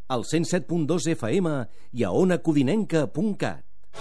al 107.2 FM i a onacodinenca.cat.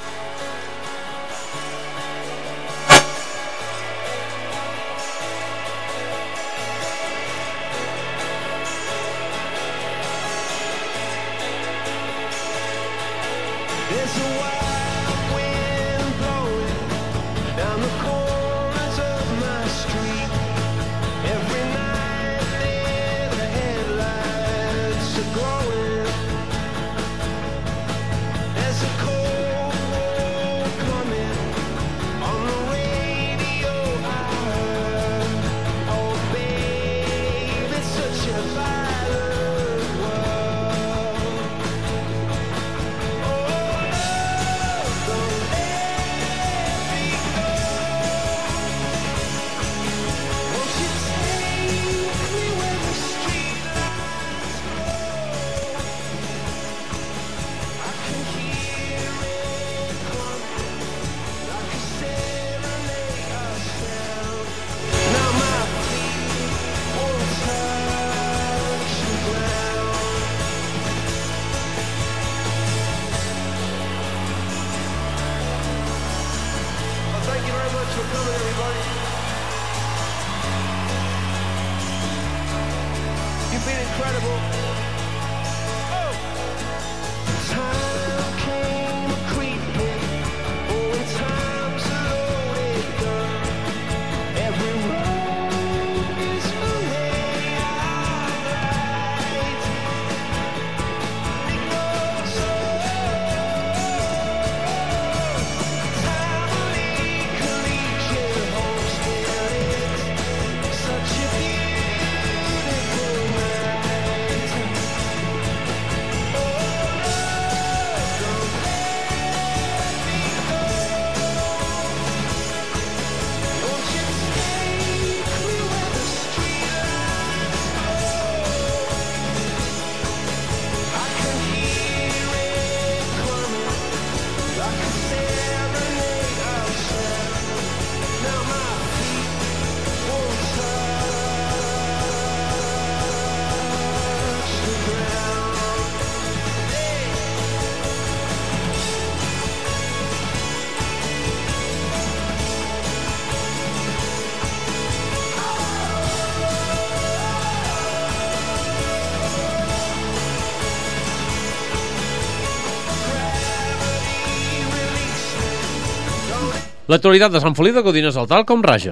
L'actualitat de Sant Feliu de Codines al tal com raja.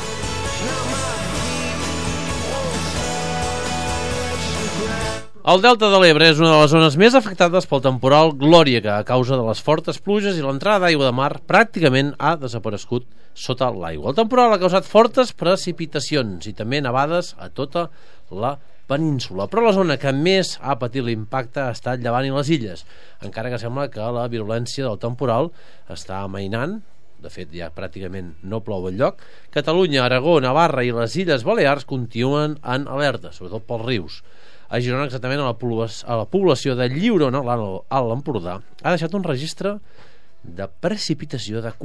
El Delta de l'Ebre és una de les zones més afectades pel temporal Glòria, que a causa de les fortes pluges i l'entrada d'aigua de mar pràcticament ha desaparegut sota l'aigua. El temporal ha causat fortes precipitacions i també nevades a tota la península, però la zona que més ha patit l'impacte ha estat Llevant i les Illes, encara que sembla que la virulència del temporal està amainant. De fet, ja pràcticament no plou enlloc. Catalunya, Aragó, Navarra i les Illes Balears continuen en alerta, sobretot pels rius. A Girona, exactament a la població de Lliurona, a l'Empordà, ha deixat un registre de precipitació de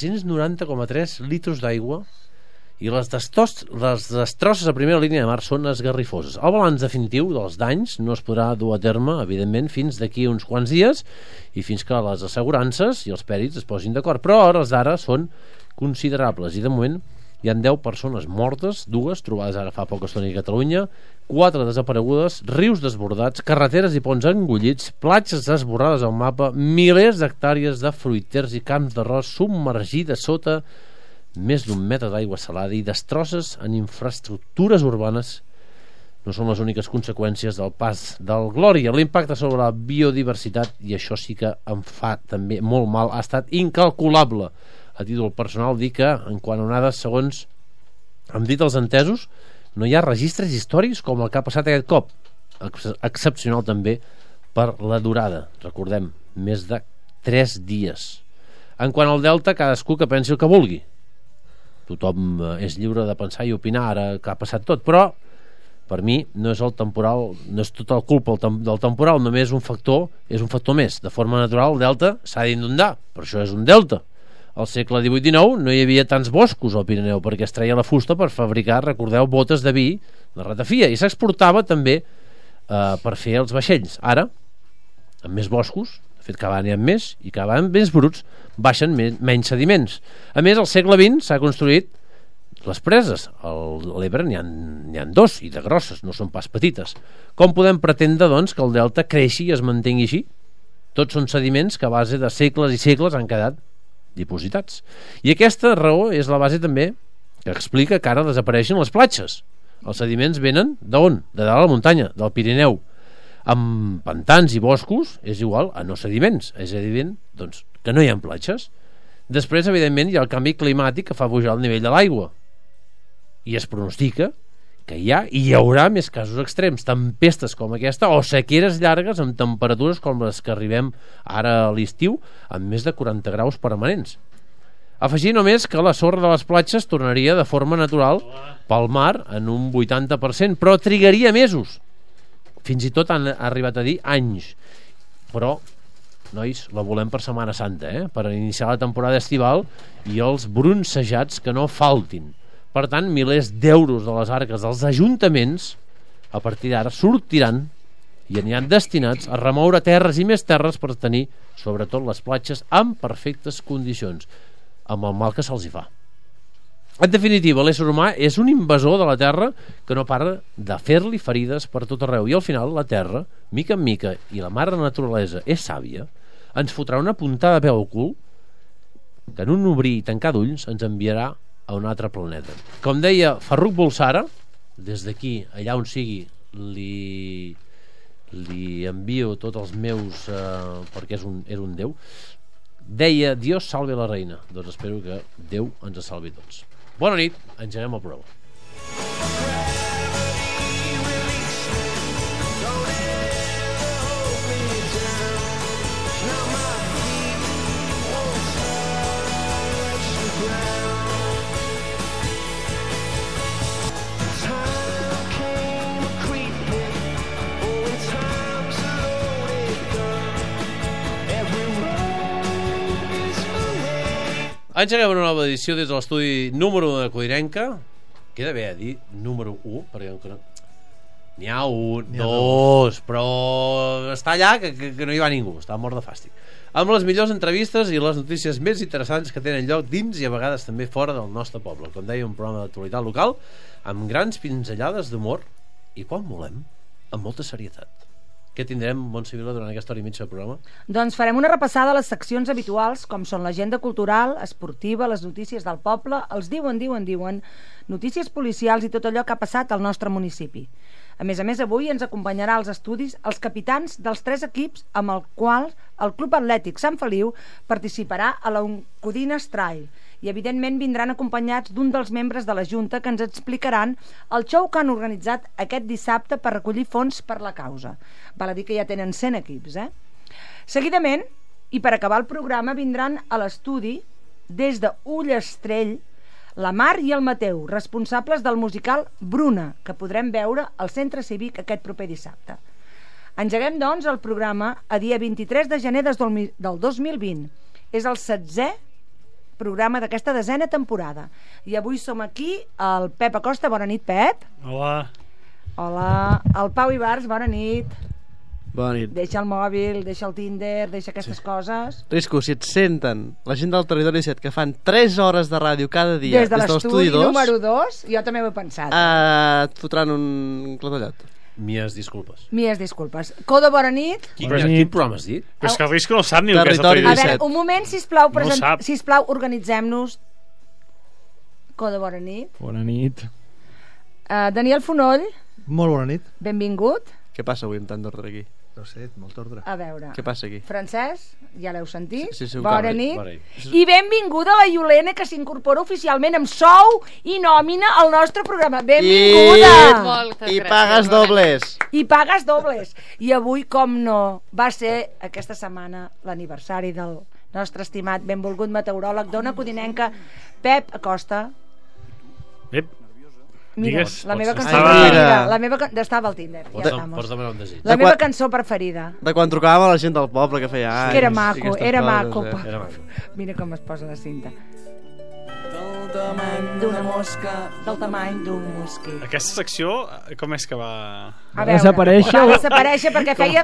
490,3 litres d'aigua i les destrosses a primera línia de mar són esgarrifoses. El balanç definitiu dels danys no es podrà dur a terme, evidentment, fins d'aquí uns quants dies i fins que les assegurances i els pèrits es posin d'acord, però a hores d'ara són considerables i de moment hi ha 10 persones mortes, 2 trobades ara fa poca estona a Catalunya, 4 desaparegudes, rius desbordats, carreteres i ponts engollits, platges esborrades al mapa, milers d'hectàrees de fruiters i camps d'arròs submergides sota més d'1 metre d'aigua salada i destrosses en infraestructures urbanes. No són les úniques conseqüències del pas del Glòria. L'impacte sobre la biodiversitat, i això sí que em fa també molt mal, ha estat incalculable. A títol personal dir que en quant a onades, segons han dit els entesos, no hi ha registres històrics com el que ha passat aquest cop, excepcional també per la durada, recordem, més de 3 dies. En quant al Delta, cadascú que pensi el que vulgui, tothom és lliure de pensar i opinar ara que ha passat tot, però per mi no és el temporal, no és tota la culpa del temporal, només un factor, és un factor més. De forma natural el delta s'ha d'inundar, per això és un delta. Al segle XVIII-XIX no hi havia tants boscos al Pirineu perquè es treia la fusta per fabricar, recordeu, botes de vi, la ratafia, i s'exportava també per fer els vaixells. Ara amb més boscos, de fet cada vegada n'hi ha més i cada vegada més bruts, baixen menys sediments. A més, al segle XX s'ha construït les preses. A l'Ebre n'hi ha dos, i de grosses, no són pas petites. Com podem pretendre, doncs, que el delta creixi i es mantengui així? Tots són sediments que a base de segles i segles han quedat dipositats. I aquesta raó és la base també que explica que ara desapareixen les platges. Els sediments venen d'on? De dalt a la muntanya, del Pirineu. Amb pantans i boscos és igual a no sediments. És evident, doncs, que no hi ha platges. Després, evidentment, hi ha el canvi climàtic que fa pujar el nivell de l'aigua. I es pronostica que hi haurà més casos extrems, tempestes com aquesta o sequeres llargues amb temperatures com les que arribem ara a l'estiu, amb més de 40 graus permanents. Afegir només que la sorra de les platges tornaria de forma natural pel mar en un 80%, però trigaria mesos. Fins i tot han arribat a dir anys. Però, nois, la volem per Setmana Santa, per iniciar la temporada estival i els bronzejats que no faltin. Per tant, milers d'euros de les arques dels ajuntaments a partir d'ara sortiran i aniran destinats a remoure terres i més terres per tenir, sobretot, les platges en perfectes condicions, amb el mal que se'ls hi fa. En definitiva, l'ésser humà és un invasor de la terra que no para de fer-li ferides per tot arreu, i al final la terra, mica en mica, i la mare naturalesa és sàvia, ens fotrà una puntada de peu al cul que en un obrir i tancar d'ulls ens enviarà a un altre planeta. Com deia Farrukh Bulsara, des d'aquí, allà on sigui, li envio tots els meus perquè és un déu, deia: Dios salve la reina. Doncs espero que Déu ens salvi tots. Bona nit, engeguem el programa. Engeguem una nova edició des de l'estudi número 1 de Codinenca. Queda bé a dir número 1, perquè n'hi ha un, dos, però està allà que no hi va ningú, està mort de fàstic. Amb les millors entrevistes i les notícies més interessants que tenen lloc dins i a vegades també fora del nostre poble. Com deia, un programa d'actualitat local amb grans pinzellades d'humor i, quan volem, amb molta serietat. Què tindrem, Montse Vila, durant aquesta hora i mitja de programa? Doncs farem una repassada a les seccions habituals, com són l'agenda cultural, esportiva, les notícies del poble, els diuen, notícies policials i tot allò que ha passat al nostre municipi. A més, avui ens acompanyarà als estudis els capitans dels 3 equips amb el qual el Club Atlètic Sant Feliu participarà a la Codines Trail, i evidentment vindran acompanyats d'un dels membres de la Junta que ens explicaran el show que han organitzat aquest dissabte per recollir fons per la causa. Val a dir que ja tenen 100 equips, Seguidament, i per acabar el programa, vindran a l'estudi des de Ullastrell la Mar i el Mateu, responsables del musical Bruna, que podrem veure al Centre Cívic aquest proper dissabte. Engeguem, doncs, el programa a dia 23 de gener del 2020. És el 7è programa d'aquesta 10a temporada. I avui som aquí el Pep Acosta. Bona nit, Pep. Hola. Hola. El Pau Ibars, bona nit. Bona nit. Deixa el mòbil, deixa el Tinder, deixa aquestes coses. Risco, si et senten la gent del Territori 17 que fan 3 hores de ràdio cada dia des de l'estudi número 2, jo també ho he pensat. Et fotran un clatollat. Mies disculpes. Codo, bona nit. Quin programa has dit? Però és que el Risco no sap ni el que és el Territori Territori A 17. veure, un moment, sisplau, No ho sap. sisplau, organitzem-nos. Codo, bona nit. Bona nit. Daniel Fonoll, Molt bona nit. benvingut. Què passa avui amb tant d'ordre aquí? No sé, molt ordre. A veure, Què passa aquí? Francesc, ja l'heu sentit. Sí, ho Bona acabo. nit. Bona nit. I benvinguda la Iolena, que s'incorpora oficialment amb sou i nòmina al nostre programa. Benvinguda! Moltes I gràcies, pagues bona dobles. I pagues dobles. I avui, com no, va ser aquesta setmana l'aniversari del nostre estimat, benvolgut meteoròleg d'Ona Codinenca, Pep Acosta. Ep, Mira, Digues. la meva cançó Estava- preferida. Estava al Tinder. Ja Pots estamos. demanar un desig. La De meva quan- cançó preferida. De quan trucàvem a la gent del poble que feia anys. Que era i maco, aquestes era coses, maco. Era maco. Mira com es posa la cinta. Del tamany d'una mosca, del tamany d'un mosquit. Aquesta secció, com és que va... A desaparèixer va desaparèixer perquè feia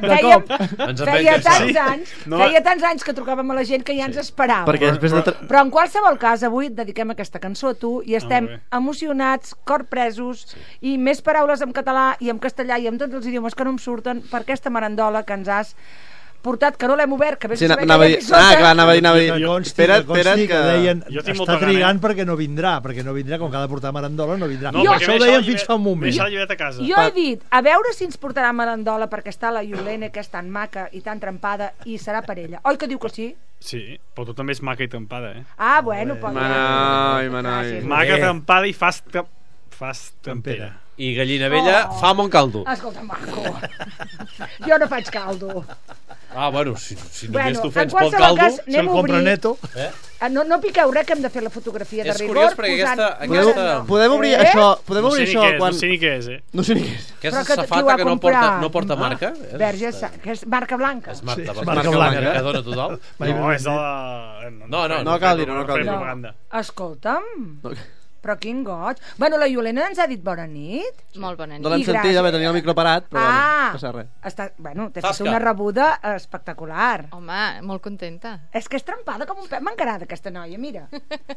tants anys que trucàvem a la gent que ja ens esperava. Perquè després de... Però en qualsevol cas, avui dediquem aquesta cançó a tu i estem emocionats, corpresos, i més paraules en català i en castellà i en tots els idiomes que no em surten per aquesta marandola que ens has portat, que no l'hem obert, que vés a saber que hi ha anava a dir. Espera't, que deien, Jo tinc està molta trigant perquè no vindrà, com que ha de portar marandola, no vindrà. No, Això ho deien fins fa un moment. Deixa la llibreta a casa. Jo he dit, a veure si ens portarà marandola perquè està la Iolene, que és tan maca i tan trempada, i serà per ella. Oi que diu que sí? Sí, però tu també és maca i trempada, Ah, bueno, Manai. Maca, trempada i fas trempera. I gallina vella fa mon caldo. Escolta, maco. Jo no faig caldo. Bueno, si només tu fes en bon qualsevol caldo... cas, Si el compra neto. No piqueu res, que hem de fer la fotografia de És rigor. curiós perquè aquesta... Podem obrir això No sé quan... ni què és, No sé ni què és. Aquesta Però qui ho safata ha que no comprat? porta marca. Verge, que és marca blanca. És marca marca blanca. Mercadona total. No, és de la... No cal dir-ho, propaganda. Escolta'm, però quin goig. Bueno, la Iolena ens ha dit bona nit. Molt bona nit. No l'hem sentit, ja tenia el micro parat, però no passa res. T'he fet una rebuda espectacular. Home, molt contenta. És que és trempada com un pet. M'encarada aquesta noia, mira.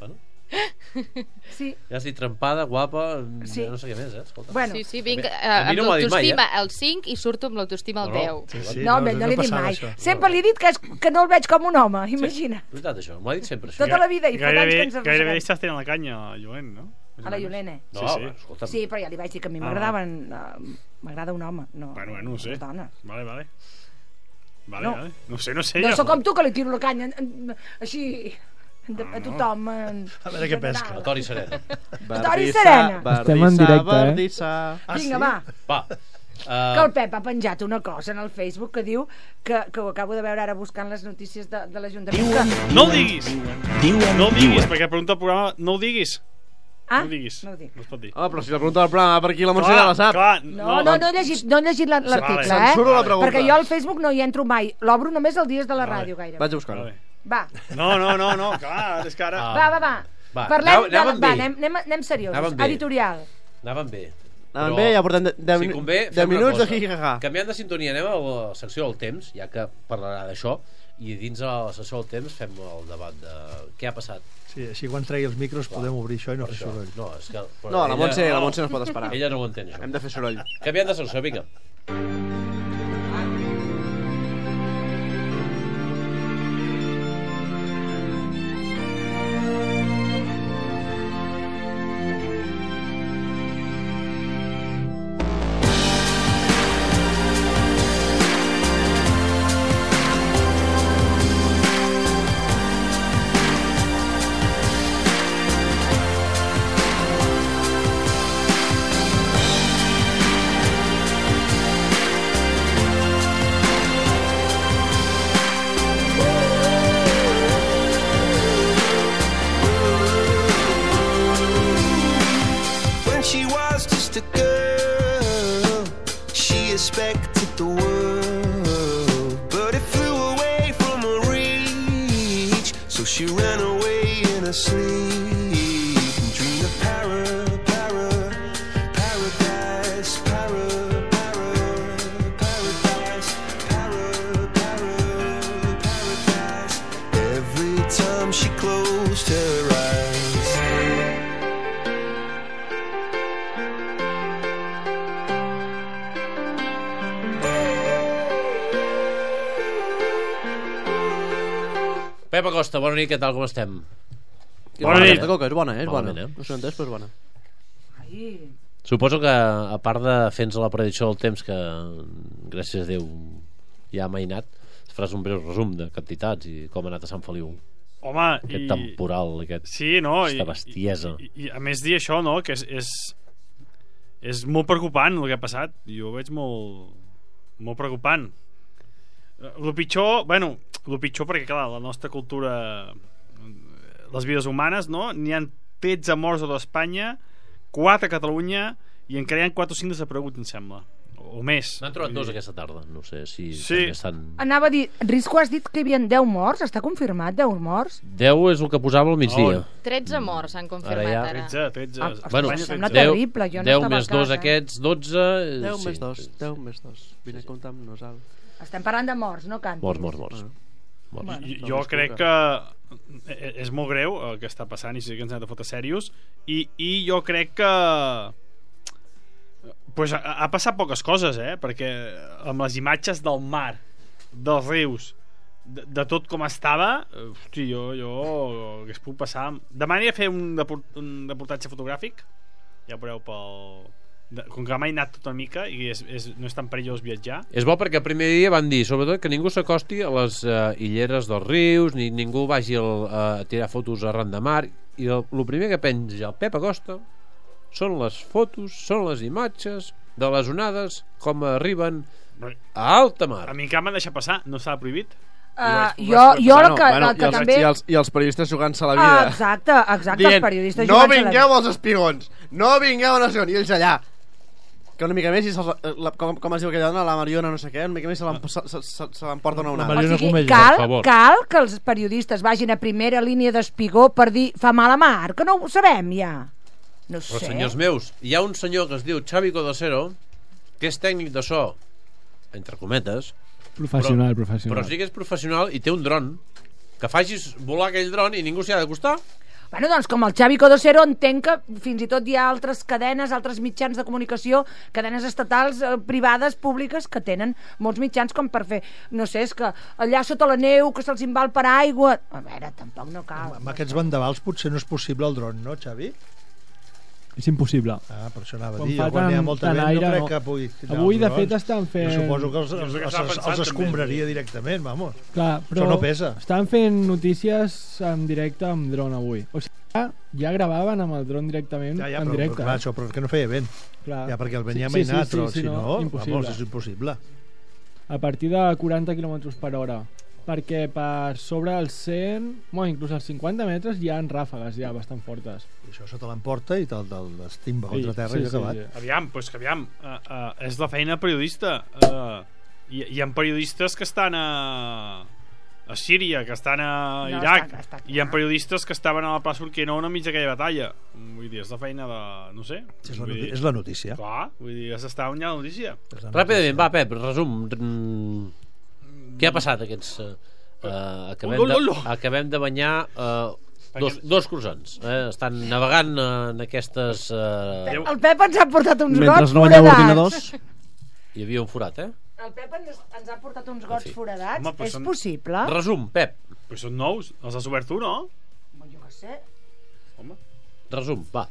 Sí. Ja has dit trempada, guapa, Sí. no sé què més, Escolta. Bueno. Sí, vinc A mi amb no m'ho ha dit mai, l'autoestima al 5 i surto amb l'autoestima al 10. No, no l'he dit mai. Sempre li he dit que no el veig com un home, imagina. És veritat, això, m'ho ha dit sempre, això. Tota la vida, i fa anys que ens Gairebé arrosseguem. estàs tenint la canya, Joan, no? A la Iolene. No, Sí. escolta'm. Sí, però ja li vaig dir que a mi m'agradaven... M'agrada un home, no Bueno, no ho sé. les dones. Vale. No. No sé. No sóc com tu, que li tiro la canya així a tothom. A veure què pesca. A Tori Serena. Tori Serena. Estem en directe, Bardissa. Vinga, va. Va. Que el Pep ha penjat una cosa en el Facebook que diu que ho acabo de veure ara buscant les notícies de l'Ajuntament. No ho diguis! No ho diguis, perquè pregunta el programa, no ho diguis. Ah, No ho diguis. no ho dic. No es pot dir. Però si la pregunta del programa per aquí, la Montse ja la sap. Clar, No he llegit l'article, Censuro la pregunta. perquè jo al Facebook no hi entro mai. L'obro només els dies de la ràdio, gairebé. Vaig a buscar-ho. Vale. Va, No, clar, és que ara... Va, parlem anàvem bé. anem seriosos. Anàvem bé. Editorial. Anàvem bé. Anàvem bé, ja portem 10 si convé, 10 fem una minuts de cosa. jijijaja. Canviant de sintonia, anem a la secció del temps, ja que parlarà d'això, i dins de la secció del temps fem el debat de què ha passat. Sí, així quan tregui els micros podem obrir això i no fer Això. soroll. No, és que... No, la Montse no es pot esperar. Ella no ho entén, això. Hem de fer soroll. Canviant de secció, vinga. When she was just a girl, she expected the world, but it flew away from her reach. So she ran away in her sleep and dreamed of paradise, paradise, paradise. Every time she closed her eyes. Pep Acosta, bona nit, què tal, com estem? Bona nit. Aquesta coca és bona, és bona. Malament, No sé on és, però és bona. Ai, Suposo que, a part de fer-nos la predicció del temps, que gràcies a Déu ja ha mainat, faràs un breu resum de quantitats i com ha anat a Sant Feliu. Home, Aquest temporal, aquesta aquesta bestiesa. I a més dir això, no?, que és molt preocupant el que ha passat. Jo ho veig molt preocupant. El pitjor perquè, clar, la nostra cultura, les vides humanes, no? N'hi ha 13 morts a tota Espanya, 4 a Catalunya, i encara hi ha 4 o 5 desapareguts, em sembla. o més. N'han trobat 2 aquesta tarda, no sé si Sí. també estan... Anava a dir, Risco, has dit que hi havia 10 morts? Està confirmat 10 morts? 10 és el que posava al migdia. 13 morts s'han confirmat Ara ja- ara. 13. Bueno, Espanya, sembla 13. terrible, jo no 10 estava més a casa, 2 aquests, 12... 10 més 2, 10 més 2. Vine a comptar amb nosaltres. Estem parlant de morts, no cantis. Morts. Jo crec que és molt greu el que està passant i sí que ens hem de fotre serios i jo crec que pues, ha passat poques coses, perquè amb les imatges del mar, dels rius, de tot com estava, hosti, jo hagués pogut passar. Demà aniré a fer un reportatge fotogràfic, ja ho veureu com que mai he anat tota una mica i no és tan perillós viatjar. És bo perquè el primer dia van dir, sobretot, que ningú s'acosti a les illeres dels rius, ni ningú vagi a tirar fotos arran de mar, i el primer que penja el Pep Acosta són les fotos, són les imatges de les onades com arriben a alta mar. A mi encara m'han deixat passar, no s'ha prohibit. Jo el que també... I els periodistes jugant-se la vida. Exacte, dient, els periodistes no jugant-se la vida. vingueu als espigons, no vingueu a Nació, i ells allà. Que una mica més, com es diu aquella dona, la Mariona no sé què, una mica més se l'emporta una onada. O sigui, Comella, cal que els periodistes vagin a primera línia d'espigó per dir fa mal a mar, que no ho sabem ja. No ho Però sé. senyors meus, hi ha un senyor que es diu Xavi Codocero, que és tècnic de so, entre cometes, Professional. però sí que és professional i té un dron. Que facis volar aquell dron i ningú s'hi ha d'acostar. Bueno, doncs com el Xavi Codocero entenc que fins i tot hi ha altres cadenes, altres mitjans de comunicació, cadenes estatals, privades, públiques, que tenen molts mitjans com per fer, no sé, és que allà sota la neu, que se'ls inval per aigua... A veure, tampoc no cal. Amb aquests vendavals potser no és possible el dron, no, Xavi? És impossible. Per això anava a Quan dir. fa Quan hi ha tant- molta tant vent, aire, no crec no. que pugui tirar Avui, els de drons. fet, estan fent... Jo suposo que Jo és el que estava pensant, els escombraria directament, vamos. Clar, però Això no pesa. estan fent notícies en directe amb dron avui. O sigui, ja gravaven amb el dron directament Ja, en però, directe. clar, això, però que no feia vent. Clar. Ja, perquè el vent ja Sí, m'ha sí, anat, sí, però sí, si no, impossible. vamos, és impossible. A partir de 40 km per hora. Perquè per sobre els 100, bueno, inclús els 50 metres hi ha ràfegues ja bastant fortes. I això se l'emporta i te'l estimba contra terra i acabat. Aviam, és la feina periodista. Hi ha periodistes que estan a Síria, que estan a Iraq, està hi ha periodistes que estaven a la plaça Urquinaona enmig d'aquella batalla. Vull dir, és la feina de... no sé. És la notícia. Clar, vull dir, has d'estar on hi ha la notícia. Ràpidament, va, Pep, resum. Què ha passat aquests... acabem de banyar dos croissants. Estan navegant en aquestes... El Pep ens ha portat uns Mentre gots no banyeu foradats. ordinadors. Hi havia un forat, El Pep ens ha portat uns gots foradats. Home, però És són- possible? Resum, Pep. Però són nous, els has obert tu, no? Jo què sé. Resum, va.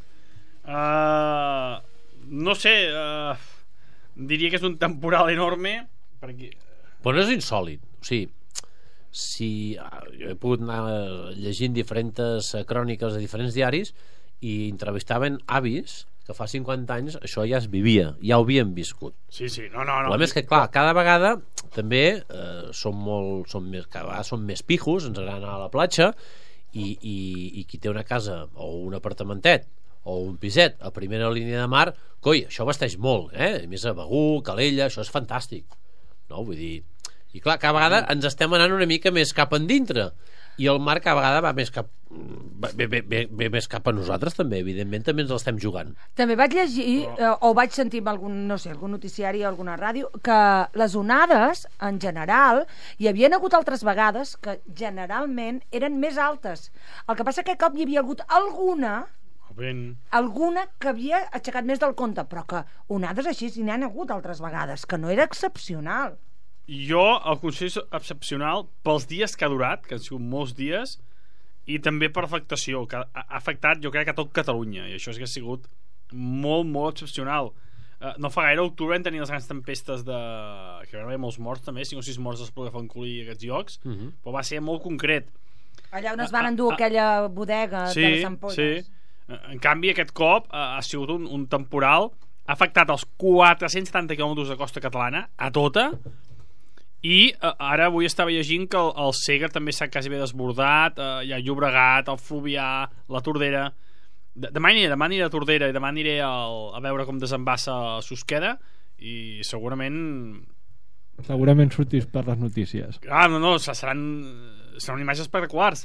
No sé, diria que és un temporal enorme perquè... Però no és insòlid. O sigui, si jo he pogut anar llegint diferents cròniques de diferents diaris i entrevistaven avis que fa 50 anys això ja es vivia, ja ho havien viscut. Sí, no. El problema és que, clar, cada vegada també cada vegada som més pijos, ens agrada anar a la platja i qui té una casa o un apartamentet o un piset a primera línia de mar, coi, això vesteix molt, a més a Begur, Calella, això és fantàstic, no? Vull dir, i clar, cada vegada ens estem anant una mica més cap endintre i el mar cada vegada va més cap més cap a nosaltres també, evidentment també ens l'estem jugant. També vaig llegir o vaig sentir en algun noticiari o alguna ràdio que les onades en general hi havien hagut altres vegades que generalment eren més altes. El que passa que aquest cop hi havia hagut alguna que havia aixecat més del compte, però que onades així n'hi han hagut altres vegades, que no era excepcional. Jo el considero excepcional pels dies que ha durat, que han sigut molts dies, i també per afectació, que ha afectat jo crec que a tot Catalunya, i això és que ha sigut molt excepcional. No fa gaire, a octubre vam tenir les grans tempestes que van haver molts morts també, 5 o 6 morts a Espluga de Francolí i aquests llocs, però va ser molt concret. Allà on es van endur aquella bodega de les ampolles. Sí. En canvi aquest cop ha sigut un temporal, ha afectat els 470 quilòmetres de costa catalana a tota, i ara avui estava llegint que el Segre també s'ha quasi bé desbordat, hi ha Llobregat, el Fluvià, la Tordera. Demà aniré a Tordera i demà aniré a veure com desembassa Susqueda, i segurament sortís per les notícies. no, seran imatges espectaculars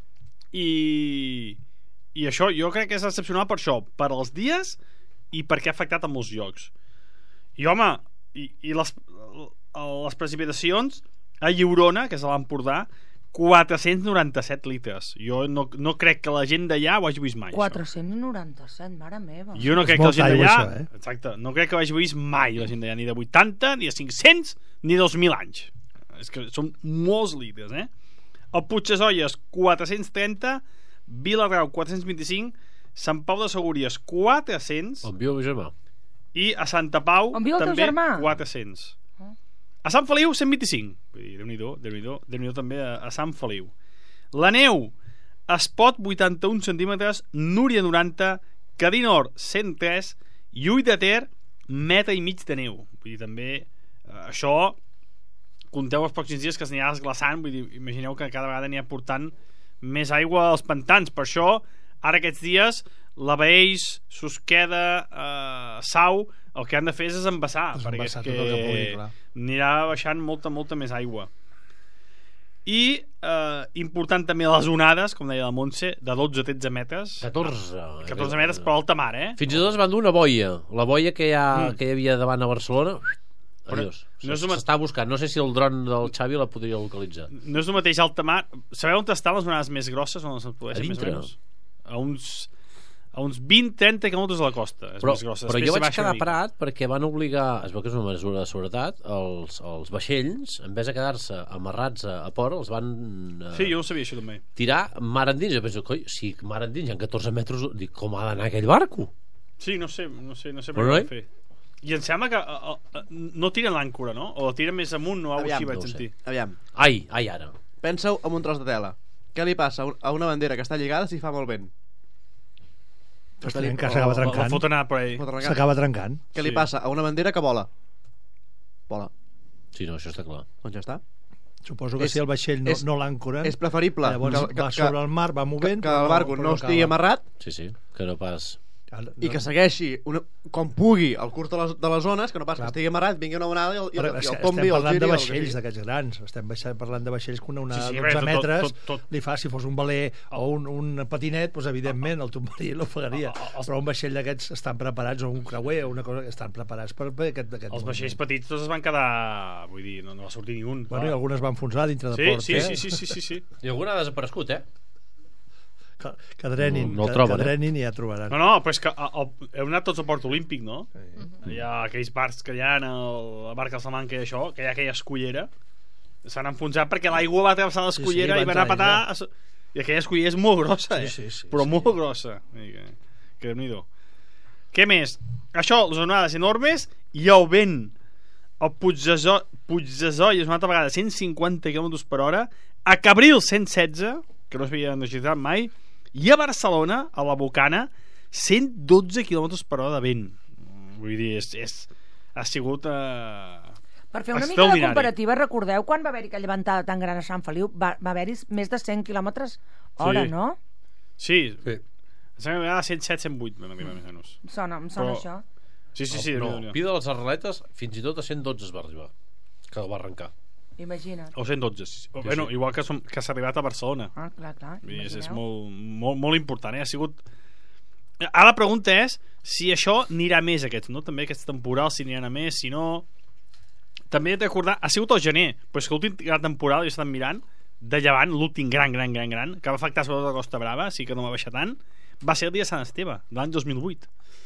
i això jo crec que és excepcional per això, per als dies i perquè ha afectat a molts llocs. I home, i les precipitacions a Lliurona, que és a l'Empordà, 497 litres. Jo no crec que la gent d'allà ho hagi vist mai. 497, mare meva. Jo no crec que la gent d'allà... Exacte, no crec que ho hagi vist mai la gent d'allà, ni de 80, ni de 500, ni de 2.000 anys. És que són molts litres, El Puigdesolles, 430, Viladrau, 425, Sant Pau de Segúries, 400... On viu el germà? I a Santa Pau també 400. A Sant Feliu 125. Déu-n'hi-do també a Sant Feliu. La neu, Espot 81 centímetres, Núria 90, Cadí Nord 103 i Ull de Ter 1,5 metres de neu. Vull dir, també això compteu els pròxims dies que s'anirà desglaçant. Vull dir, imagineu que cada vegada anirà portant més aigua als pantans. Per això ara aquests dies la Baells, Susqueda, Sau, el que han de fer és embassar, perquè és que anirà baixant molta més aigua. I important també les onades, com deia la Montse, de 12-13 metres. 14 metres per alta mar, Fins i tot es van dur una boia. La boia que hi havia davant a Barcelona. Adiós. S'està buscant. No sé si el dron del Xavi la podria localitzar. No és el mateix alta mar. Sabeu on estan les onades més grosses? On es produeixen més o menys? A uns 20-30 quilòmetres de la costa. Però jo vaig quedar parat perquè van obligar, es veu que és una mesura de seguretat, els vaixells, en vez de quedar-se amarrats a port, els van sí, jo ho sabia això també, tirar mar endins. Jo penso, coi, si mar endins hi ha 14 metres, dic, com ha d'anar aquell barco? Sí, no sé per què ho van fer. I em sembla que no tiren l'àncora, no? O la tiren més amunt o alguna cosa així, vaig sentir. Aviam. Ai, ara. Pensa-ho en un tros de tela. Què li passa a una bandera que està lligada si fa molt vent? S'acaba trencant. S'acaba trencant. Què li passa a una bandera que vola? Vola. Sí, no, això està clar. Doncs ja està. Suposo que si el vaixell no l'ancoren, és preferible que sobre el mar va movent, que el barco no estigui amarrat, sí, que no pas i que segueixi com pugui el curs de les zones, que no pas que estigui amarrat, vingui una onada i el tombi. Estem parlant de vaixells d'aquests grans, estem parlant de vaixells que una onada de 12 metres li fa, si fos un veler o un patinet, doncs evidentment el tombaria i l'ofegaria, però un vaixell d'aquests estan preparats, o un creuer o una cosa, estan preparats per aquest els vaixells petits tots es van quedar, vull dir, no va sortir ningú. Bueno, i algunes van enfonsar dintre de port. Sí. I alguna ha desaparegut, que drenin i ja trobaran. No, però és que heu anat tots al Port Olímpic, no? Hi ha aquells barcs que hi ha el barc de Salamanca i això, que hi ha aquella escullera, s'han enfonsat perquè l'aigua va travessar l'escullera i va anar a patar i aquella escullera és molt grossa, però molt grossa, que déu-n'hi-do. Què més? Això, les onades enormes i el vent. El Puigdesolles una altra vegada 150 km/h, a Cabrils 116, que no s'havia necessitat mai, i a Barcelona, a la Bocana, 112 km/h de vent. Vull dir, ha sigut per fer una mica de comparativa, recordeu quan va haver-hi aquella ventada tan gran a Sant Feliu? Va haver-hi més de 100 km/h, no? Sí. Em sembla que va 107, 108 més o menys. Em sona això. Sí. El Pi de les Arreletes fins i tot a 112 es va arribar, que va arrencar. Imagina't. O 112. Bueno, igual que s'ha arribat a Barcelona. Clar. És molt important, Ha sigut... Ara la pregunta és si això anirà més, també aquests temporals, si aniran a més, si no... També he de recordar, ha sigut el gener, però és que l'últim gran temporal, jo he estat mirant, de llevant, l'últim gran, que va afectar sobretot a Costa Brava, sí que no va baixar tant, va ser el dia de Sant Esteve, de l'any 2008.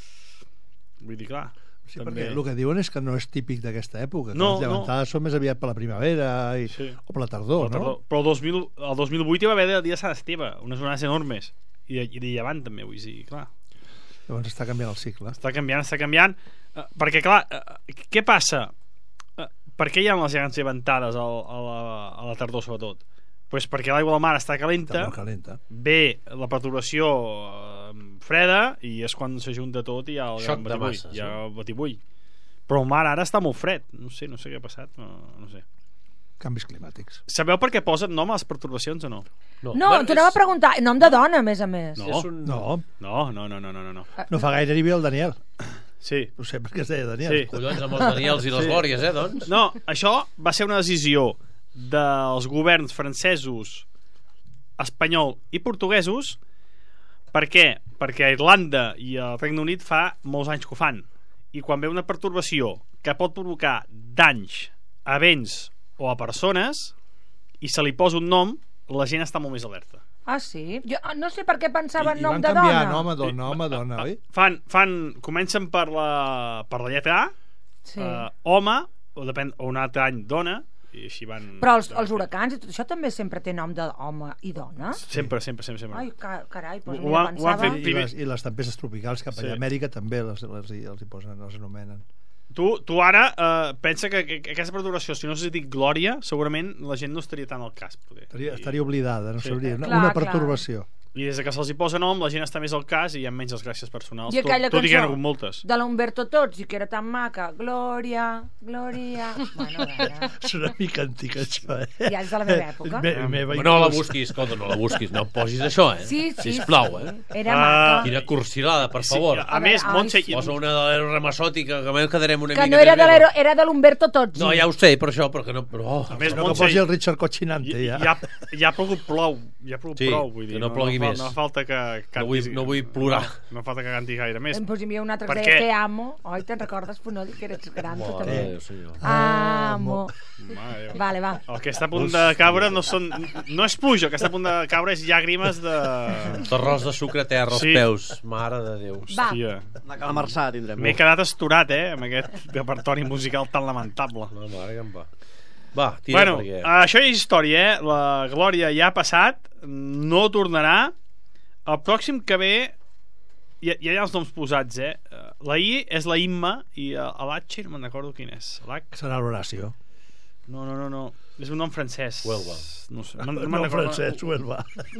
Vull dir, clar... Sí, perquè el que diuen és que no és típic d'aquesta època, que les llevantades són més aviat per la primavera o per la tardor, no? Però el 2008 hi va haver el dia de Sant Esteve, unes onades enormes, i de llevant també, vull dir, clar. Llavors està canviant el cicle. Està canviant, perquè clar, què passa? Per què hi ha les grans llevantades a la tardor sobretot? Pues perquè l'aigua del mar està calenta, ve la perturbació freda i és quan s'ajunta tot i hi ha el xoc de massa, hi ha el batibull. Però el mar ara està molt fred, no sé què ha passat, no sé. Canvis climàtics. Sabeu per què posen nom a les perturbacions o no? No, t'ho anava a preguntar, nom de dona, a més a més. No. No No fa gaire ni ve el Daniel. Sí. No sé per què es deia Daniel. Sí. Collons, amb els Daniels i les Glòries, doncs. No, això va ser una decisió dels governs francesos, espanyol i portuguesos. Per què? Perquè a Irlanda i al Regne Unit fa molts anys que ho fan. I quan ve una pertorbació que pot provocar danys a béns o a persones i se li posa un nom, la gent està molt més alerta. Ah, sí? Jo no sé per què pensava en nom de dona. I van dona. canviar home, dona, oi? Comencen per la lletra A, Sí. home, o depèn, o un altre any dona, i així van... Però els huracans i tot això també sempre té nom d'home i dona? Sempre. Ai, carai, doncs Ho mira, han pensava... fet I les tempestes tropicals cap allà a Amèrica també els hi posen, els anomenen. Tu ara pensa que aquesta perturbació, si no s'ha dit Glòria, segurament la gent no estaria tan al cas. Estaria oblidada, no sabria. Clar, Una pertorbació. I des que se'ls hi posa nom, la gent està més al cas i hi ha menys les gràcies personals. I aquella tot i que hi ha cançó hagut moltes. de l'Humberto Tozzi, que era tan maca, Glòria, Glòria... Bueno, és una mica antic, això, Ja és de la meva època. No la busquis, escolta, no la busquis, no posis això, Sí. Sisplau, Era maca. Quina cursilada, per favor. A més, Montse... Posa una de l'Ero Ramazotti, que més quedarem una mica... Que no era de l'Ero, era de l'Humberto Tozzi. No, ja ho sé, per això, però que no... A més, no, que posi el Richard Cochinante, ja. Ja ha plogut prou, vull dir. Que no plogui més. No falta que cantis... No vull plorar. No falta que canti gaire més. Doncs hi havia un altre que deia Te amo. Oi, te'n recordes, Fonoll, que eres gran, tu també. Amo. Vale, va. El que està a punt de caure no és pluja, el que està a punt de caure és llàgrimes de... D'arròs de sucre a terra als peus. Mare de Déu. Va. Una calamarsà tindrem. M'he quedat esturat, amb aquest repertori musical tan lamentable. No, mare que em va. Va, tira perquè... Això és història, La Glòria ja ha passat, no tornarà. El pròxim que ve hi ha els noms posats, La I és la Imma i l'H no me'n recordo quin és. Serà l'Horacio. No. És un nom francès. Huelva. No sé. No francès, Huelva.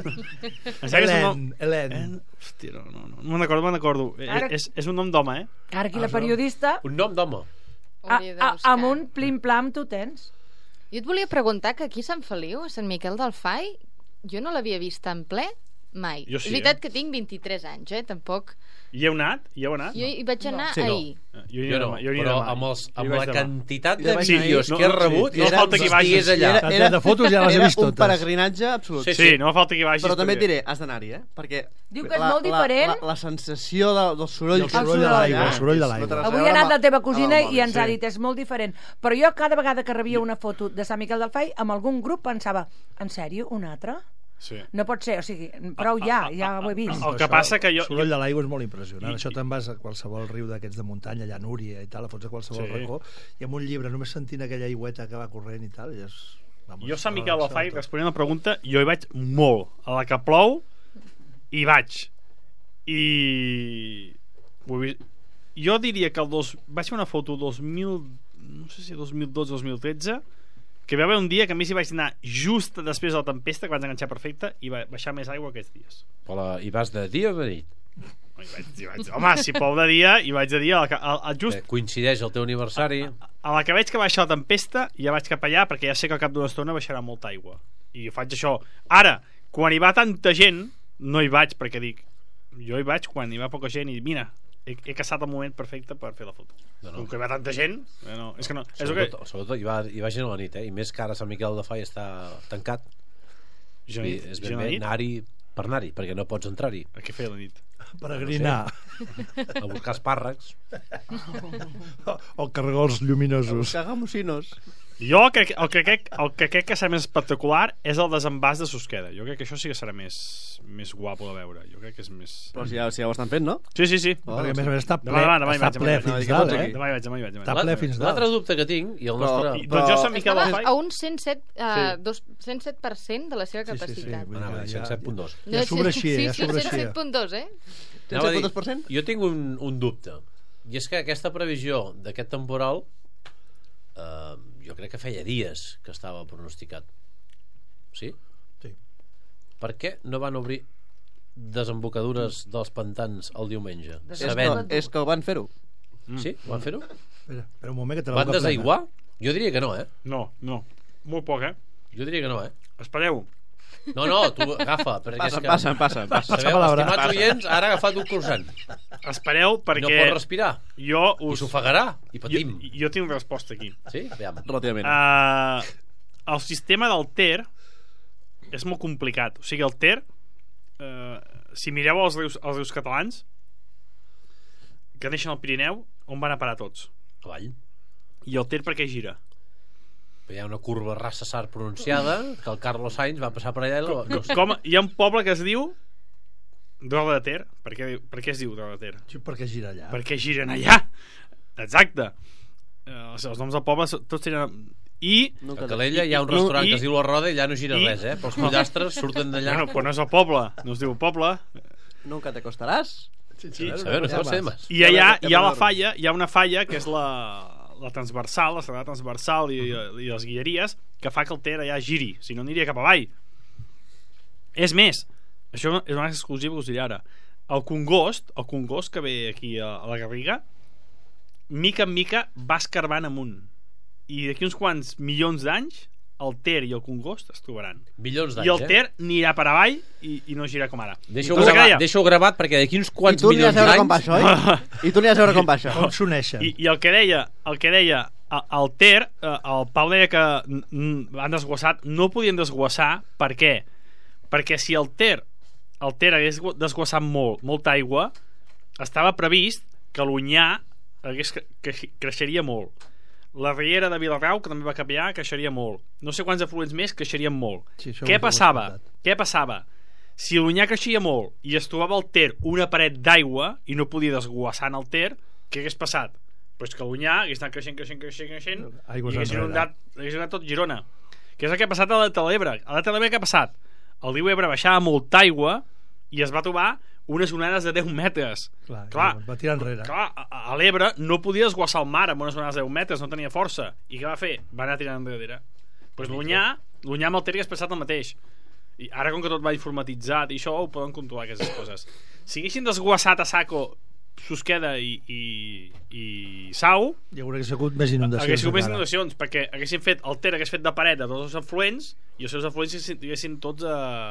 Hélène. Hòstia, no me'n recordo. És un nom d'home, Ara aquí la periodista... Un nom d'home. Amb un plim-plam tu tens. Jo et volia preguntar que aquí a Sant Feliu, a Sant Miquel del Fai, jo no l'havia vist en ple mai. Jo sí, és veritat que tinc 23 anys, tampoc... Hi heu anat? Jo hi vaig anar ahir. Jo no, però amb la quantitat de vagi vídeos que he rebut no falta que vagis allà. De fotos ja les he vist Era un totes. peregrinatge absolut. Sí, no falta que vagis. Però també et diré, has d'anar-hi, perquè diu que és molt diferent. La sensació del soroll. El soroll de l'aigua. El soroll de l'aigua. Avui ha anat la teva cosina i ens ha dit és molt diferent. Però jo cada vegada que rebia una foto de Sant Miquel del Fai amb algun grup pensava, en sèrio, un altre? Sí. No pot ser, o sigui, prou ja ho he vist. El que passa que el soroll de l'aigua és molt impressionant. Això te'n vas a qualsevol riu d'aquests de muntanya, allà a Núria i tal, la fots a qualsevol racó, i amb un llibre, només sentint aquella aigüeta que va corrent i tal, jo a Sant Miquel del Fai, responent a la pregunta, jo hi vaig molt. A la que plou hi vaig. I jo diria que vaig fer una foto 2000, no sé si 2012-2013, que va haver un dia que a més hi vaig anar just després de la tempesta, que vaig enganxar perfecte, i va baixar més aigua aquests dies. I vas de dia o de nit? Home, si plou de dia, hi vaig de dia coincideix el teu aniversari. A la que veig que baixa la tempesta, ja vaig cap allà, perquè ja sé que al cap d'una estona baixarà molta aigua, i faig això. Ara, quan hi va tanta gent, no hi vaig, perquè dic, jo hi vaig quan hi va poca gent i mira, he caçat el moment perfecte per fer la foto. Com que hi va tanta gent, és que no. Sobretot hi va gent a la nit, i més que ara Sant Miquel del Fai està tancat. És ben bé anar-hi per anar-hi, perquè no pots entrar-hi. A què feia la nit? Peregrinar. A buscar espàrrecs. O cargols lluminosos. A buscar gamosinos. Jo el que crec que serà més espectacular és el desembàs de Susqueda. Jo crec que això sí que serà més guapo de veure. Jo crec que és més... Però si ja ho estan fent, no? Sí. Perquè a més està ple fins dalt, Demà hi vaig. Està ple fins dalt. L'altre dubte que tinc, i el nostre... Doncs jo Sant Miquel del Fai... A un 107% de la seva capacitat. 107.2. Ja sobreixia, Sí, 107.2, 107.2%? Jo tinc un dubte, i és que aquesta previsió d'aquest temporal jo crec que feia dies que estava pronosticat. Sí? Sí. Per què no van obrir desembocadures dels pantans el diumenge? És que van fer-ho. Sí? Van fer-ho? Espera un moment que te la Van desaiguar? Jo diria que no, No, molt poc, Jo diria que no, Espereu. No, tu agafa. Passa. Sabeu, estimats oients, ara ha agafat un croissant. Espereu, perquè... No pot respirar. I s'ofegarà, i patim. Jo tinc resposta aquí. Sí? Aviam. Relativament. El sistema del Ter és molt complicat. O sigui, el Ter, si mireu els rius catalans, que neixen al Pirineu, on van a parar tots? Avall. I el Ter per què gira? Hi ha una curva Rassasar pronunciada que el Carlos Sainz va passar per allà hi ha un poble que es diu Droga de Ter. Per què es diu Droga de Ter? Sí, perquè gira allà. Perquè giren allà. Exacte. Els noms del poble tots tenen... A Calella hi ha un restaurant que es diu La Roda i allà no gira res, Pels pollastres surten d'allà. Bueno, però no és el poble, no es diu poble. Nunca te costaràs. Sí. I allà hi ha la falla, hi ha una falla que és la transversal, la estrada transversal i les guilleries, que fa que el Ter allà giri, si no aniria cap avall. És més, això és una exclusiva que us diré ara. El congost que ve aquí a la Garriga, mica en mica va escarbant amunt, i d'aquí uns quants milions d'anys el Ter i el congost es trobaran. Milions d'anys, i el Ter anirà per avall i no girà com ara. Deixa-ho gravat perquè d'aquí uns quants milions d'anys... I tu n'hi has a veure com va això? Com s'uneixen. I el que deia el Ter, el Pau deia que han desguassat, no podien desguassar. Per què? Perquè si el Ter hagués desguassat molta aigua, estava previst que l'Onyar creixeria molt. La riera de Vilarrau, que també va canviar, creixeria molt. No sé quants afluents més creixerien molt. Sí, què passava? Si l'Onyar creixia molt i es trobava al Ter una paret d'aigua i no podia desguassar en el Ter, què hagués passat? Pues que l'Onyar hagués anat creixent i hagués inundat tot Girona. Què és el que ha passat a l'Alta de l'Ebre? A l'Alta de l'Ebre què ha passat? El riu Ebre baixava molta aigua i es va trobar unes onades de 10 metres. Clar, va tirar enrere. Clar, a l'Ebre no podia desguassar el mar amb unes onades de 10 metres, no tenia força. I què va fer? Va anar tirant enrere. Pues l'Onyar amb el Ter hagués passat el mateix. I ara, com que tot va informatitzat i això, ho poden controlar, aquestes coses. Si haguessin desguassat a saco Susqueda i Sau, hi hauria sigut més inundacions. Perquè el Ter hagués fet de paret de tots els afluents i els seus afluents haguessin tots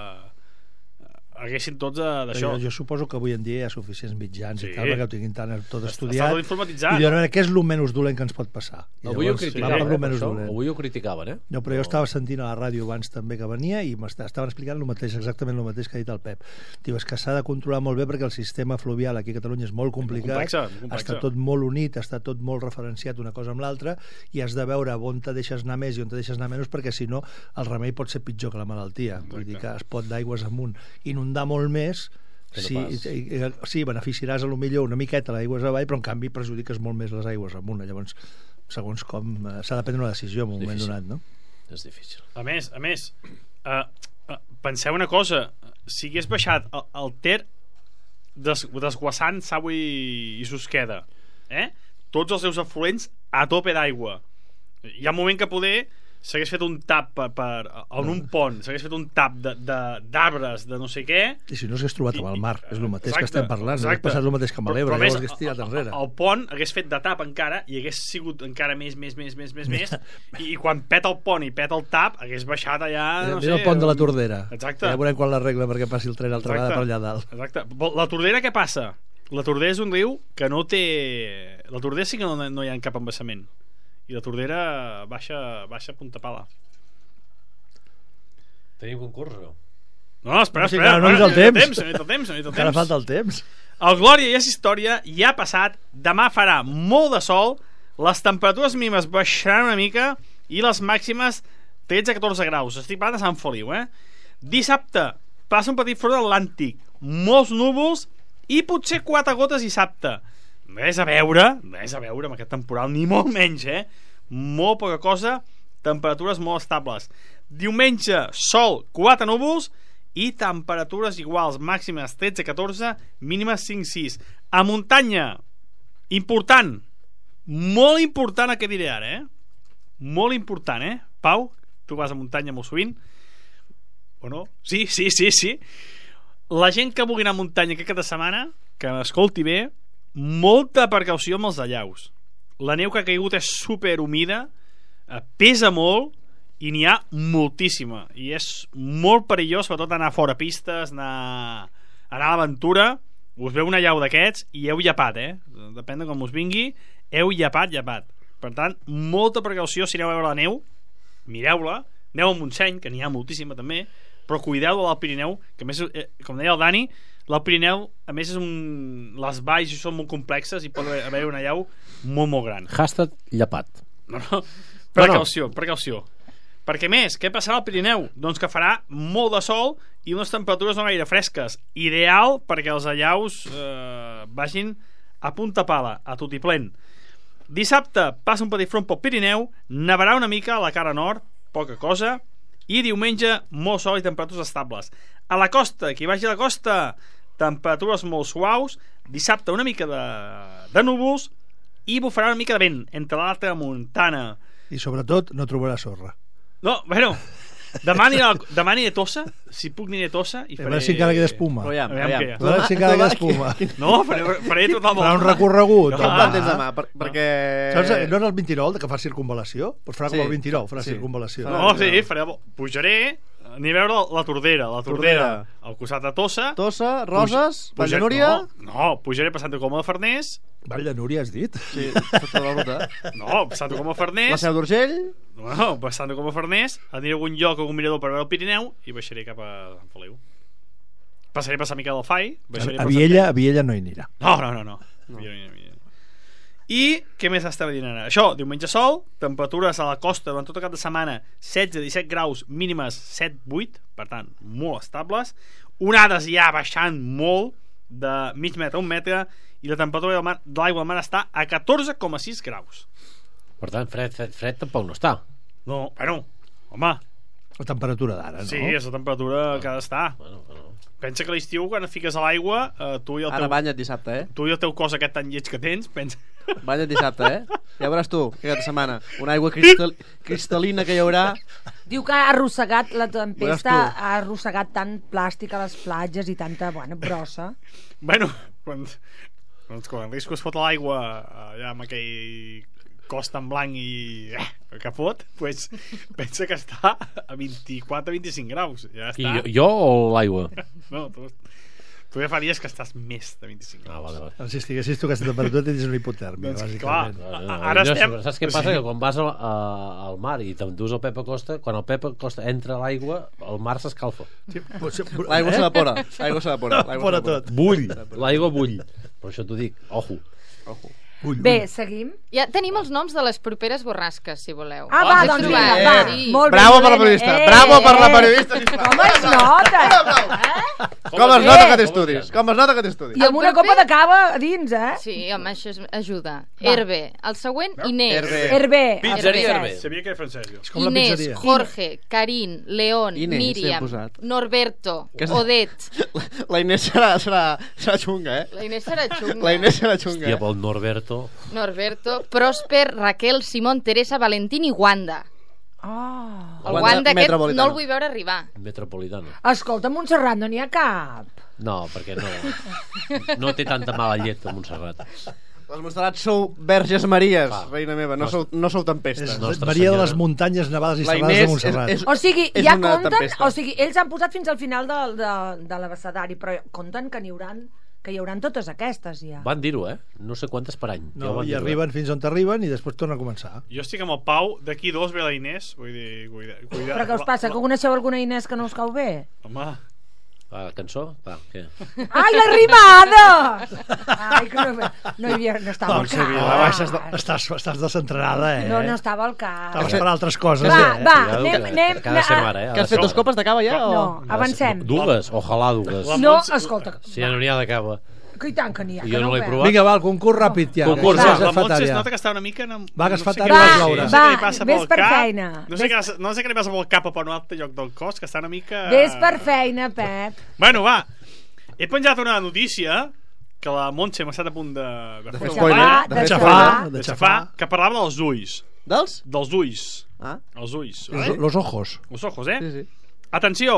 d'això. Jo suposo que avui en dia hi ha suficients mitjans i tal, perquè ho tinguin tant tot estudiat. Està tot informatitzat. I diuen, què és el menys dolent que ens pot passar? Avui ho criticaven, No, però jo estava sentint a la ràdio abans també que venia i m'estaven explicant exactament el mateix que ha dit el Pep. Diu, és que s'ha de controlar molt bé perquè el sistema fluvial aquí a Catalunya és molt complicat, està tot molt unit, està tot molt referenciat una cosa amb l'altra i has de veure on te deixes anar més i on te deixes anar menys, perquè si no el remei pot ser pitjor que la malaltia. Vull dir que es pot d'aigües amunt inundar molt més, sí, beneficiaràs a lo millor una miqueta l'aigües avall, però en canvi perjudiques molt més les aigües amunt. Llavors, segons com s'ha de prendre una decisió en un moment donat, no? És difícil. A més, penseu una cosa, si hagués baixat el Ter desguassant Sau i Susqueda, tots els seus afluents a tope d'aigua, hi ha un moment que poder s'hagués fet un tap en un pont, s'hagués fet un tap d'arbres, de no sé què, i si no s'hagués trobat amb el mar, és el mateix que estem parlant, hagués passat el mateix que amb l'Ebre, llavors hagués tirat enrere. El pont hagués fet de tap encara i hagués sigut encara més i quan peta el pont i peta el tap hagués baixat allà, no sé, el pont de la Tordera. Exacte. Ja veurem quan l'arregla perquè passi el tren altra vegada per allà dalt. Exacte. La Tordera què passa? La Tordera és un riu que no té... La Tordera sí que no hi ha cap embassament i la Tordera baixa a punta pala. Tenim concurs o no? No, espera, no hi ha el temps. Encara falta el temps. El Glòria i és història, ja ha passat, demà farà molt de sol, les temperatures mínimes baixaran una mica i les màximes 13-14 graus. Estic parlant de Sant Feliu, Dissabte passa un petit front atlàntic, molts núvols i potser 4 gotes dissabte. Res a veure amb aquest temporal, ni molt menys, molt poca cosa, temperatures molt estables. Diumenge, sol, 4 núvols i temperatures iguals, màximes 13-14, mínimes 5-6. A muntanya, important, molt important el que diré ara, molt important, Pau, tu vas a muntanya molt sovint o no? Sí. La gent que vulgui anar a muntanya aquest cap de setmana, que m'escolti bé, molta precaució amb els allaus. La neu que ha caigut és super humida, pesa molt i n'hi ha moltíssima i és molt perillós, sobretot anar fora pistes, anar a l'aventura. Us veu una llau d'aquests i heu llepat, depèn de com us vingui, heu llepat. Per tant, molta precaució si aneu a veure la neu, mireu-la, aneu al Montseny, que n'hi ha moltíssima també, però cuideu de l'Alt Pirineu, que a més, com deia el Dani, l'Alt Pirineu a més les valls són molt complexes i pot haver una llau molt gran. Hashtag llepat. No. Precaució. Perquè més, què passarà al Pirineu? Doncs que farà molt de sol i unes temperatures no gaire fresques, ideal perquè els allaus vagin a punta pala, a tutiplén. Dissabte passa un petit front pel Pirineu, nevarà una mica a la cara nord, poca cosa, i diumenge molt sol i temperatures estables. A la costa, qui vagi a la costa, temperatures molt suaus, dissabte una mica de núvols i bufarà una mica de vent entre l'alta muntana. I sobretot no trobarà sorra. No, bueno, demà aniré a Tossa, si puc aniré a Tossa i faré... A veure si encara queda espuma. Aviam. A veure si encara queda espuma. No, faré tot el món. Farà un recorregut. Què plan tens demà? Perquè... Saps, no és el 29 que fa circunvalació? Doncs farà com el 29, farà circunvalació. No, sí, pujaré, aniré a veure la Tordera, al costat de Tossa. Tossa, Roses, Vall de Núria... No, pujaré per Santa Coloma de Farners. Vall de Núria, has dit? Sí, tota la ruta. No, per Santa Coloma de Farners. La Seu d'Urgell. No, per Santa Coloma de Farners. Aniré a algun lloc, a algun mirador per veure el Pirineu i baixaré cap a Sant Feliu. Passaré per Sant Miquel del Fai. A Viella no hi anirà. No. I què més estava dient ara? Això, diumenge sol, temperatures a la costa durant tot el cap de setmana 16-17 graus, mínimes 7-8, per tant, molt estables. Onades ja baixant molt, de mig metre a un metre, i la temperatura de l'aigua del mar està a 14,6 graus. Per tant, fred tampoc no està. No, bueno, home. La temperatura d'ara, no? Sí, és la temperatura que ha d'estar. Bueno. Pensa que a l'estiu, quan et fiques a l'aigua, tu i el teu... Ara banya't dissabte, Tu i el teu cos aquest tan lleig que tens, pensa... Banya't dissabte, Ja veuràs tu, aquesta setmana. Una aigua cristal·lina que hi haurà... Diu que ha arrossegat la tempesta, ha arrossegat tant plàstic a les platges i tanta, brossa. Bueno, quan risco es fot a l'aigua allà amb aquell cos tan blanc i que fot, pues, pensa que està a 24-25 graus. Ja està. I jo o l'aigua? No, tu ja faries que estàs més de 25 graus. Vale. Si estiguessis tu aquesta temperatura tindries una hipotèrmia, bàsicament. Ara estem... Saps què passa? Que quan vas al mar i t'endús el Pep Acosta, quan el Pep Acosta entra a l'aigua, el mar s'escalfa. L'aigua s'evapora. Bull, l'aigua bull. Per això t'ho dic, ojo. Bé, seguim. Ja tenim els noms de les properes borrasques, si voleu. Va, doncs vinga, va. Molt bé, bravo per la periodista. Bravo per la periodista. Com es nota? Com es nota que t'estudis? I amb una copa de cava a dins, Sí, home, això ajuda. Herbe. El següent, Inés. Herbe. Pizzeria Herbe. Sabia que era francès. Inés, Jorge, Karin, León, Míriam, Norberto, Odet. La Inés serà xunga, La Inés serà xunga. Hòstia, pel Norberto, Prosper, Raquel, Simón, Teresa, Valentín i Wanda. El Wanda aquest no el vull veure arribar. Metropolitana. Escolta, Montserrat no n'hi ha cap. No, perquè no té tanta mala llet a Montserrat. Les Montserrat sou verges Maries, reina meva, no sou tempestes. Maria de les muntanyes nevades i serrades de Montserrat. O sigui, ja compten, ells han posat fins al final de l'abecedari, però compten que hi hauran totes aquestes ja. Van dir-ho, no sé quantes per any. No, i arriben fins on arriben i després torna a començar. Jo estic amb el Pau, d'aquí 2 ve la Inés, vull dir, cuida. Però què us passa, que coneixeu alguna Inés que no us cau bé? Home... La cançó? Va, què? Ai, la rimada! Ai, que no estava al cap. Estàs desentrenada, No estava al cap. Estaves per altres coses, Va, anem... Cada setmana, Que has fet 2 copes de cava ja? No, avancem. Dues? Ojalà dues. No, escolta. Si ja no n'hi ha de cava. Que i tant que n'hi ha. Jo no l'he provat. Vinga, va, el concurs ràpid ja. La Montse es nota que està una mica... Va, que es fa tard. Ves per feina. No sé què li passa pel cap a per un altre lloc del cos, que està una mica... Ves per feina, Pep. Bueno, va. He penjat una notícia que la Montse m'ha estat a punt de xafar, que parlava dels ulls. Dels ulls. Els ulls. Los ojos. Los ojos, Sí. Atenció.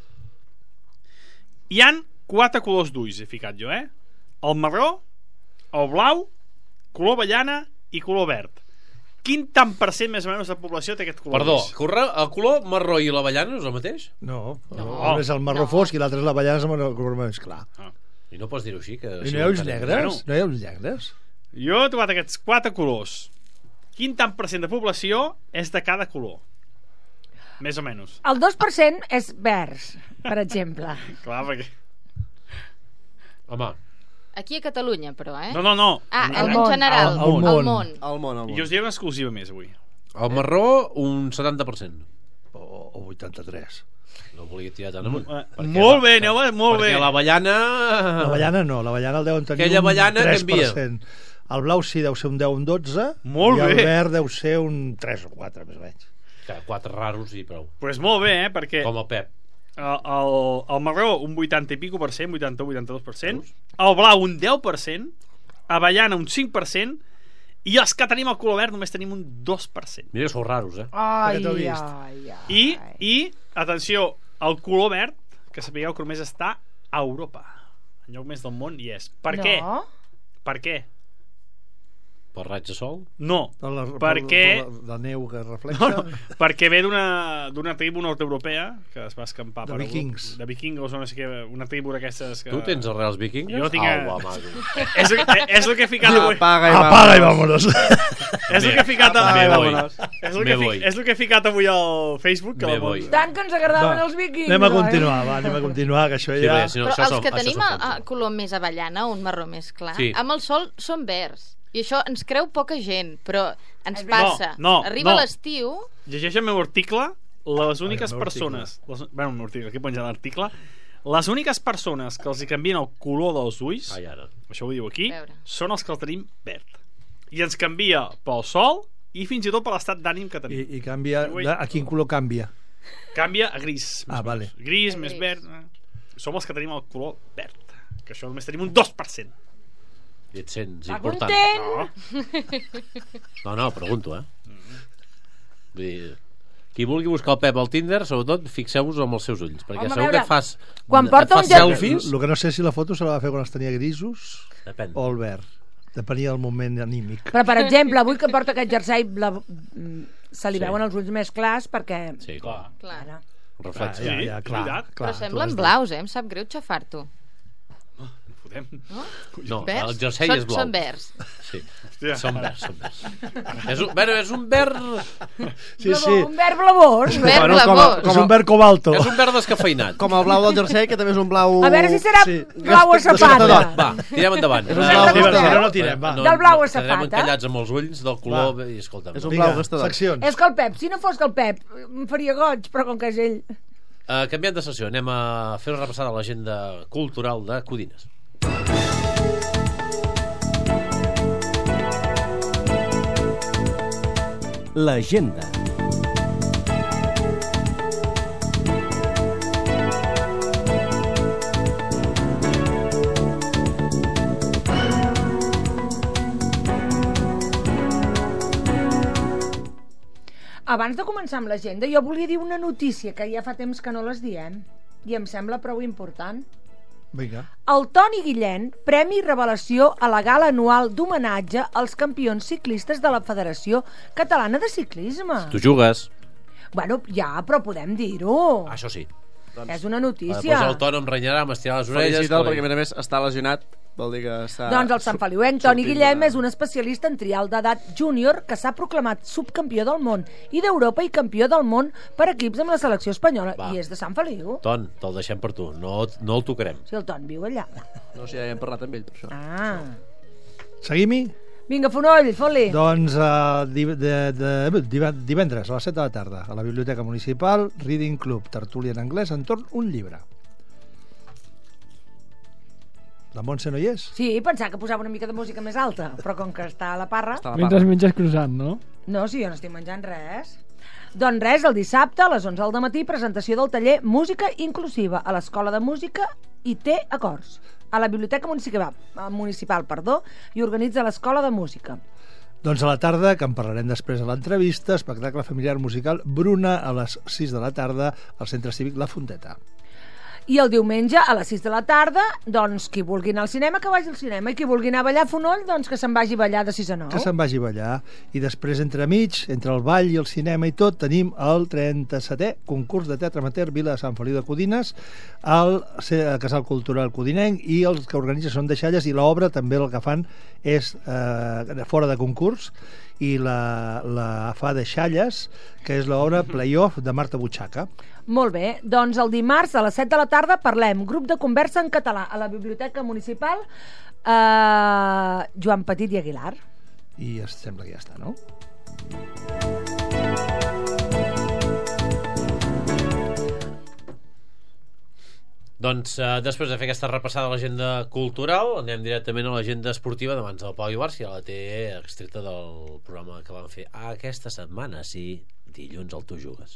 Hi han 4 colors d'ulls, he ficat jo, El marró, el blau, color avellana i color verd. quin tant per cent més o menys de població té aquest color? Perdó, el color marró i l'avellana no és el mateix? No. Un és el marró fosc i l'altre és l'avellana amb el color més clar. I no pots dir-ho així? Que I no hi ha uns negres? No hi ha uns negres? Jo he trobat aquests 4 colors. Quin tant per cent de població és de cada color? Més o menys. El 2% és verds, per exemple. Clar, perquè... Home. Aquí a Catalunya, però, eh? No. En general. Al món. I us diré una exclusiva més avui. El marró, un 70%. O 83%. No volia tirar tant amunt. Molt bé, molt bé. Perquè l'avellana... L'avellana no, l'avellana el deuen tenir aquella un 3%. Canvia. El blau sí deu ser un 10 o un 12. Molt bé. I el verd deu ser un 3 o 4, més o menys. 4 raros i prou. Pues molt bé, perquè... Com el Pep. El marró un 80 i pico per cent, 81-82%, el blau un 10%, avellana un 5%, i els que tenim el color verd només tenim un 2%. Mira, sou raros, eh? I atenció, el color verd, que sapigueu que només està a Europa. En lloc més del món hi és. Per què? Per què? Per raig de sol? No, perquè... La neu que reflexa? No, perquè ve d'una tribu nord-europea que es va escampar de vikings. De vikingos o no sé què, una tribu d'aquestes que... Tu tens arrels vikings? Jo tinc... És el que he ficat avui. Apaga i vámonos. És el que he ficat és el que he ficat avui al Facebook. Tant que ens agradaven els vikings. Anem a continuar, que això ja... Però els que tenim el color més avellana, un marró més clar, amb el sol són verds. I això ens creu poca gent, però ens passa. Arriba l'estiu... Llegeix el meu article, les úniques persones... Bueno, el meu article, aquí penja l'article. Les úniques persones que els hi canvien el color dels ulls, això ho diu aquí, són els que el tenim verd. I ens canvia pel sol i fins i tot per l'estat d'ànim que tenim. I canvia... A quin color canvia? Canvia a gris. Vale. Gris, més verd. Som els que tenim el color verd. Que això només tenim un 2%. I et sents important. No, pregunto, Vull dir, qui vulgui buscar el Pep al Tinder, sobretot fixeu-vos amb els seus ulls, perquè segur que et fas selfies. El que no sé si la foto se la va fer quan els tenia grisos o el verd. Depenia del moment anímic. Però, per exemple, avui que porta aquest jersei se li veuen els ulls més clars perquè... Sí, clar. Reflex. Però semblen blaus, em sap greu xafar-t'ho. No, el jersei és blau. Són verds. Sí, són verds. És un verd... Sí. Un verd blavós. És un verd cobalto. És un verd descafeinat. Com el blau del jersei, que també és un blau... A veure si serà blau a safata. Va, tirem endavant. No tirem, va. Del blau a safata. Quedarem encallats amb els ulls del color... És un blau gastador. És que el Pep, si no fos que el Pep, em faria goig, però com que és ell... Canviant de sessió, anem a fer una repassada a l'agenda cultural de Codines. L'agenda. Abans de començar amb l'agenda, jo volia dir una notícia que ja fa temps que no les diem i em sembla prou important. Vinga. El Toni Guillén, Premi Revelació a la gala anual d'homenatge als campions ciclistes de la Federació Catalana de Ciclisme. Tu jugues. Bueno, ja, però podem dir-ho. Això sí. És una notícia. Després el Toni em renyarà, m'estirarà les orelles. Felicita'l, perquè a més està lesionat. Vol dir que està... Doncs el Sant Feliuenc Toni Guillem és un especialista en trial d'edat júnior que s'ha proclamat subcampió del món i d'Europa i campió del món per equips amb la selecció espanyola. I és de Sant Feliu. Ton, te'l deixem per tu, no el tocarem. Si el Ton viu allà. No, si ja hem parlat amb ell per això. Seguim-hi? Vinga, Fonoll, fot-li. Doncs divendres a les 7 de la tarda a la Biblioteca Municipal, Reading Club, tertúlia en anglès entorn un llibre. La Montse no hi és? Sí, pensava que posava una mica de música més alta, però com que està a la parra... Mentre menges croissant, no? No, sí, jo no estic menjant res. Doncs res, el dissabte a les 11 del matí, presentació del taller Música Inclusiva a l'Escola de Música i té acords a la Biblioteca Municipal, i organitza l'Escola de Música. Doncs a la tarda, que en parlarem després a l'entrevista, espectacle familiar musical Bruna a les 6 de la tarda al Centre Cívic La Fonteta. I el diumenge a les 6 de la tarda, doncs qui vulgui anar al cinema que vagi al cinema, i qui vulgui anar a ballar a Fonoll, doncs que se'n vagi a ballar de 6 a 9. Que se'n vagi a ballar. I després, entremig, entre el ball i el cinema i tot, tenim el 37è concurs de teatre amateur Vila de Sant Feliu de Codines, al Casal Cultural Codinenc, i els que organitzen són Deixalles, i l'obra també el que fan és fora de concurs, i la fa Deixalles, que és l'obra Playoff de Marta Butxaca. Molt bé, doncs el dimarts a les 7 de la tarda parlem grup de conversa en català a la Biblioteca Municipal Joan Petit i Aguilar. I sembla que ja està, no? Doncs després de fer aquesta repassada a l'agenda cultural, anem directament a l'agenda esportiva de mans del Pau Ibarz, que ja la té extreta del programa que vam fer aquesta setmana, sí, dilluns al Tu Jugues.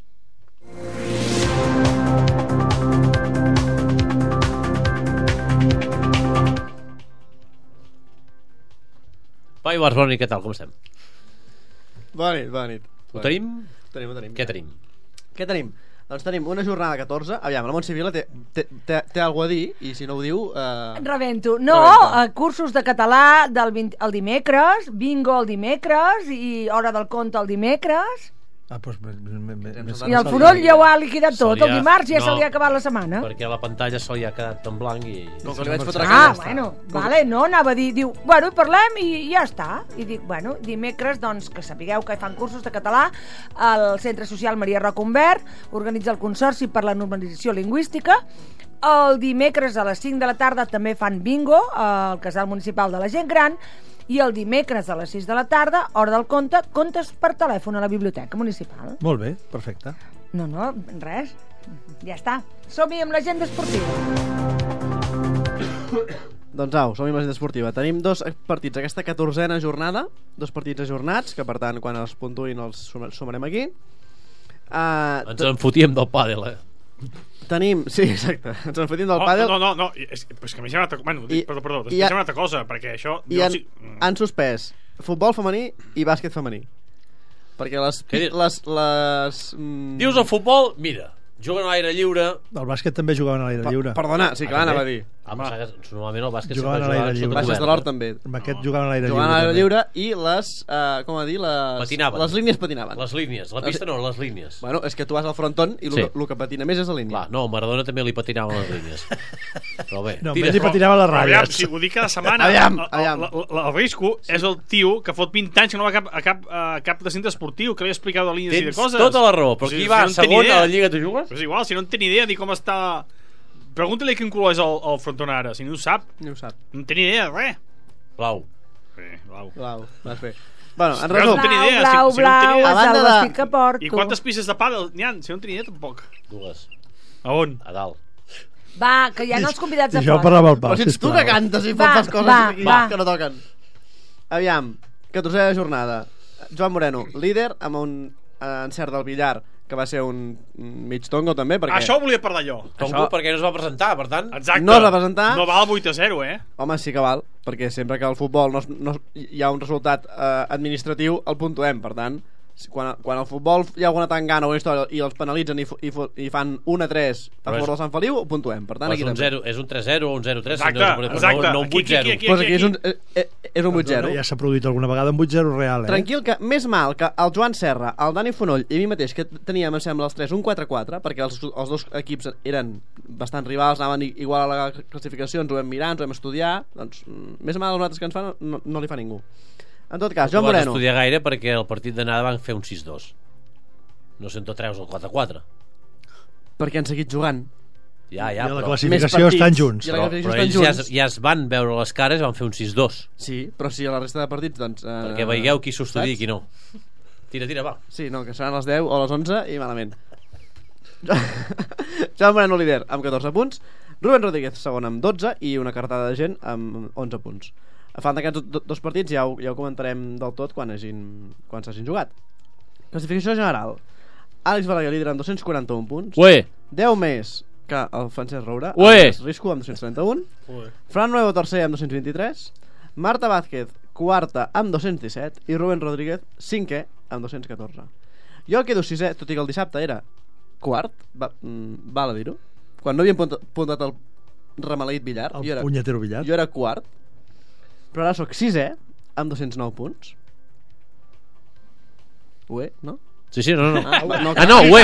Pau Ibarz, bona nit, què tal, com estem? Bona nit, bona nit. Ho tenim? Ho tenim. Què tenim? Què tenim? Doncs tenim una jornada 14. Aviam, la Montse Vila té alguna a dir, i si no ho diu... Rebento. No, cursos de català el dimecres, bingo el dimecres i hora del conte el dimecres. I el Fonoll ja ho ha liquidat tot. El dimarts ja se li ha acabat la setmana. Perquè la pantalla se li ha quedat en blanc i... Com que li vaig fotre bueno, vale, no, anava a dir, diu, bueno, i parlem i ja està. I dic, bueno, dimecres, doncs, que sapigueu que fan cursos de català al Centre Social Maria Roca Humbert, organitza el Consorci per la Normalització Lingüística. El dimecres a les 5 de la tarda també fan bingo al Casal Municipal de la Gent Gran. I el dimecres a les 6 de la tarda, hora del conte, contes per telèfon a la Biblioteca Municipal. Molt bé, perfecte. No, res. Ja està. Som-hi amb l'agenda esportiva. Doncs au, som-hi amb l'agenda esportiva. Tenim 2 partits aquesta 14a jornada, 2 partits ajornats, que per tant, quan els puntuïn els sumarem aquí. Ens en fotíem del pàdel, Tenim, sí, exacte, ens en fotíem del pàdel. No, és que m'he semblat... Bueno, perdó, després hi ha una altra cosa, perquè això... Han suspès futbol femení i bàsquet femení. Perquè les... Dius el futbol, mira, juguen a l'aire lliure. El bàsquet també jugaven a l'aire lliure. Perdona, sí, clar, anava a dir. Normalment el bàsquet jugaven a l'aire lliure. Baixes de l'Hort també. Amb aquest jugaven a l'aire lliure. Jugaven a l'aire lliure i les... com a dir, patinaven. Les línies patinaven. Les línies, la pista no, les línies. Bueno, és que tu vas al fronton i el que patina més és la línia. No, Maradona també li patinaven les línies. Però bé. No, més li patinaven les ratlles. Aviam, si ho dic cada setmana, el risco és el tio que fot 20 anys que no va a cap de centre esportiu, que li ha explicat de línies i de coses. Tens tota la raó, però qui va segon a la Lliga Tu Jugues? És igual, si no en té ni idea ni com està... Pregunta-li quin color és el fronton ara, si no ho sap. No ho sap. No té ni idea, res. Blau. Blau, vas bé. Bueno, en resum. Blau, és el vestit que porto. I quantes pistes de pàdel n'hi ha? Si no en té ni idea, tampoc. 2. A on? A dalt. Va, que hi ha els convidats a fora. Jo parlava al Pau, sisplau. Però si ets tu que cantes i fas les coses que no toquen. Aviam, 14a jornada. Joan Moreno, líder amb un encert del billar que va ser un mig tongo també perquè... Això ho volia parlar jo. Tongo perquè no es va presentar, per tant... Exacte. No es va presentar. No val 8-0, Home, sí que val, perquè sempre que al futbol hi ha un resultat administratiu el puntuem, per tant quan al futbol hi ha alguna tangana o una història i els penalitzen i fan 1-3 a favor del Sant Feliu, ho puntuem, per tant aquí també. És un 3-0 o un 0-3, exacte. No un 8-0. Pues aquí és un 8-0. Ja s'ha produït alguna vegada un 8-0 real, Tranquil, que més mal que el Joan Serra, el Dani Fonoll i mi mateix, que teníem, em sembla, els 3 un 4-4, perquè els dos equips eren bastant rivals, anaven igual a la classificació, ens ho vam mirar, ens ho vam estudiar, doncs més mal els altres que ens fan no li fa ningú. En tot cas, Joan Moreno. No vas estudiar gaire perquè el partit d'anada van fer un 6-2. No sé on te treus el 4-4. Perquè han seguit jugant. Ja, I a la classificació estan junts. Però ells ja es van veure les cares i van fer un 6-2. Sí, però si a la resta de partits, doncs... Perquè veieu qui s'ho estudia i qui no. Tira, va. Sí, no, que seran les 10 o les 11 i malament. Joan Moreno líder amb 14 punts, Rubén Rodríguez segon amb 12 i una cartada de gent amb 11 punts. Fan d'aquests dos partits ja ho comentarem del tot quan s'hagin jugat. Classificació general: Àlex Balaguer líder amb 241 punts. 10 més que el Francesc Roura, Risco amb 231. Fran Nuevo tercer amb 223. Marta Vázquez quarta amb 217 i Rubén Rodríguez cinquè amb 214. Jo quedo sisè, tot i que el dissabte era quart, val a dir-ho. quan no havien puntat el remaleït billar, el punyetero billar, jo era quart, però ara sóc 6è amb 209 punts. No? Sí, no. No, no,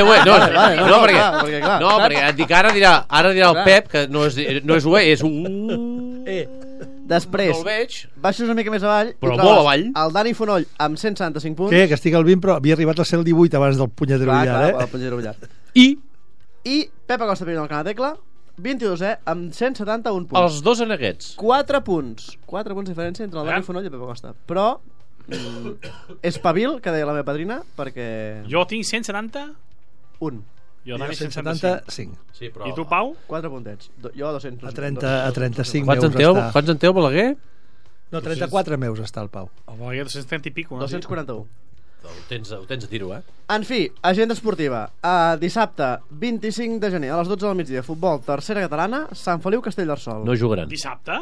perquè et dic ara dirà el Pep que no és UE, és Després, baixes una mica més avall, però molt avall, el Dani Fonoll amb 175 punts. Que estic al 20, però havia arribat a ser el 18 abans del punyetero billar, el punyetero billar. I Pep Acosta primer al Canatecla, 22è amb 171 punts. Els dos en aquests. 4 punts de diferència entre el Dani Fonoll i Pep Acosta. Però espavil, que deia la meva padrina, perquè... Jo tinc 170? Un. Jo també 175. Sí, però... I tu, Pau? 4 puntets. Jo a 200. A 35 meus està. Quants en teu, Balaguer? No, 34 meus està el Pau. El Balaguer 230 i pico. 241. Ho tens a tiro, En fi, agenda esportiva. Dissabte, 25 de gener, a les 12 del migdia, futbol, tercera catalana, Sant Feliu, Castellterçol. No jugaran. Dissabte?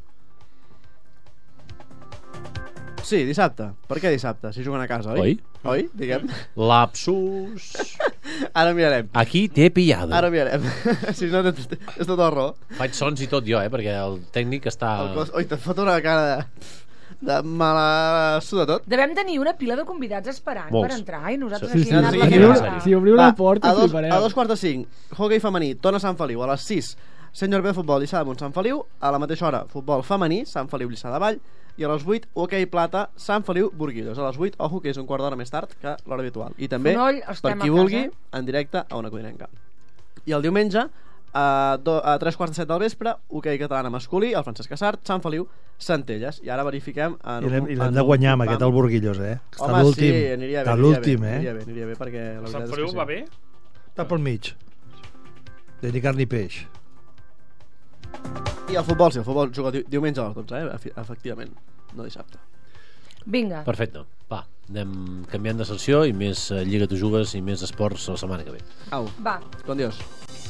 Sí, dissabte. Per què dissabte? Si juguen a casa, oi? Oi? Diguem. Lapsus. Ara mirarem. Aquí t'he pillado. Ara mirarem. Si no, és tot el raó. Faig sons i tot jo, perquè el tècnic està... Oi, te'n fot una cara de mala suda tot. Devem tenir una pila de convidats esperant per entrar i nosaltres aquí anar-la. Si obriu la porta, flipareu. A 2:45, hoquei femení, Tona Sant Feliu. A les 6, Senyor B de futbol, Lliçà d'Amunt, Sant Feliu. A la mateixa hora, futbol femení, Sant Feliu, Lliçà de Vall. I a les 8, hoquei plata, Sant Feliu, Burguillos. A les 8, ojo, que és un quart d'hora més tard que l'hora habitual. I també, per qui vulgui, en directe a Ona Codinenca. I el diumenge, a 3:45 del vespre, hoquei catalana masculí, el Francesc Casart, Sant Feliu, Centelles. I ara verifiquem... I l'hem de guanyar amb aquest, el Burguillos, Està home, l'últim. Sí, aniria bé. Aniria bé, perquè... Sant Feliu va bé? Està pel mig. De ni carn ni peix. I el futbol, sí, el futbol juga diumenge a les 12, efectivament, no dissabte. Vinga. Perfecte, va, anem canviant de secció i més Lliga Tu Jugues i més esports la setmana que ve. Au, va. Con Dios.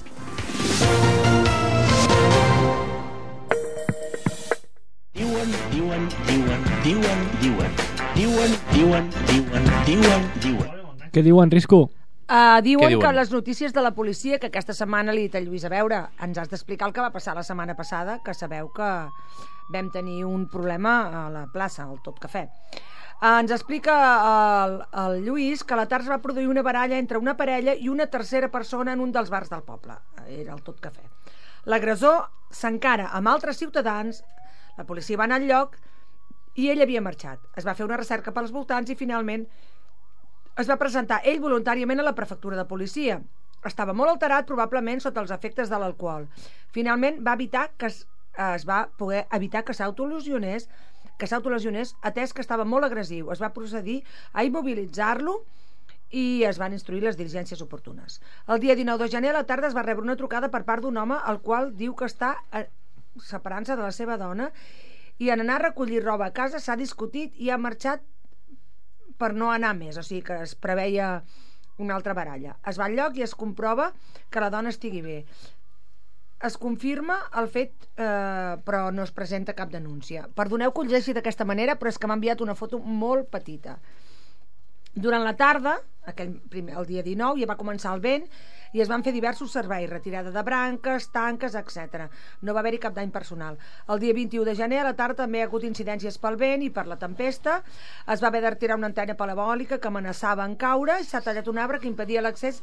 Diuen. Què diuen, Risco? Diuen que les notícies de la policia, que aquesta setmana li he dit a Lluís, a veure, ens has d'explicar el que va passar la setmana passada, que sabeu que vam tenir un problema a la plaça, al Tot Cafè. Ens explica el Lluís que a la tarda es va produir una baralla entre una parella i una tercera persona en un dels bars del poble. Era el Tot Cafè. L'agressor s'encara amb altres ciutadans, la policia va anar al lloc i ell havia marxat. Es va fer una recerca pels voltants i finalment es va presentar ell voluntàriament a la prefectura de policia. Estava molt alterat, probablement sota els efectes de l'alcohol. Finalment va evitar que es va poder evitar que s'autolesionés, atès que estava molt agressiu. Es va procedir a immobilitzar-lo i es van instruir les diligències oportunes. El dia 19 de gener a la tarda es va rebre una trucada per part d'un home el qual diu que està separant-se de la seva dona i en anar a recollir roba a casa s'ha discutit i ha marxat per no anar més, o sigui que es preveia una altra baralla. Es va al lloc i es comprova que la dona estigui bé. Es confirma el fet, però no es presenta cap denúncia. Perdoneu que ho llegeixi d'aquesta manera, però és que m'ha enviat una foto molt petita. Durant la tarda, el dia 19, ja va començar el vent i es van fer diversos serveis, retirada de branques, tanques, etc. No va haver-hi cap dany personal. El dia 21 de gener a la tarda també hi ha hagut incidències pel vent i per la tempesta. Es va haver de retirar una antena parabòlica que amenaçava en caure i s'ha tallat un arbre que impedia l'accés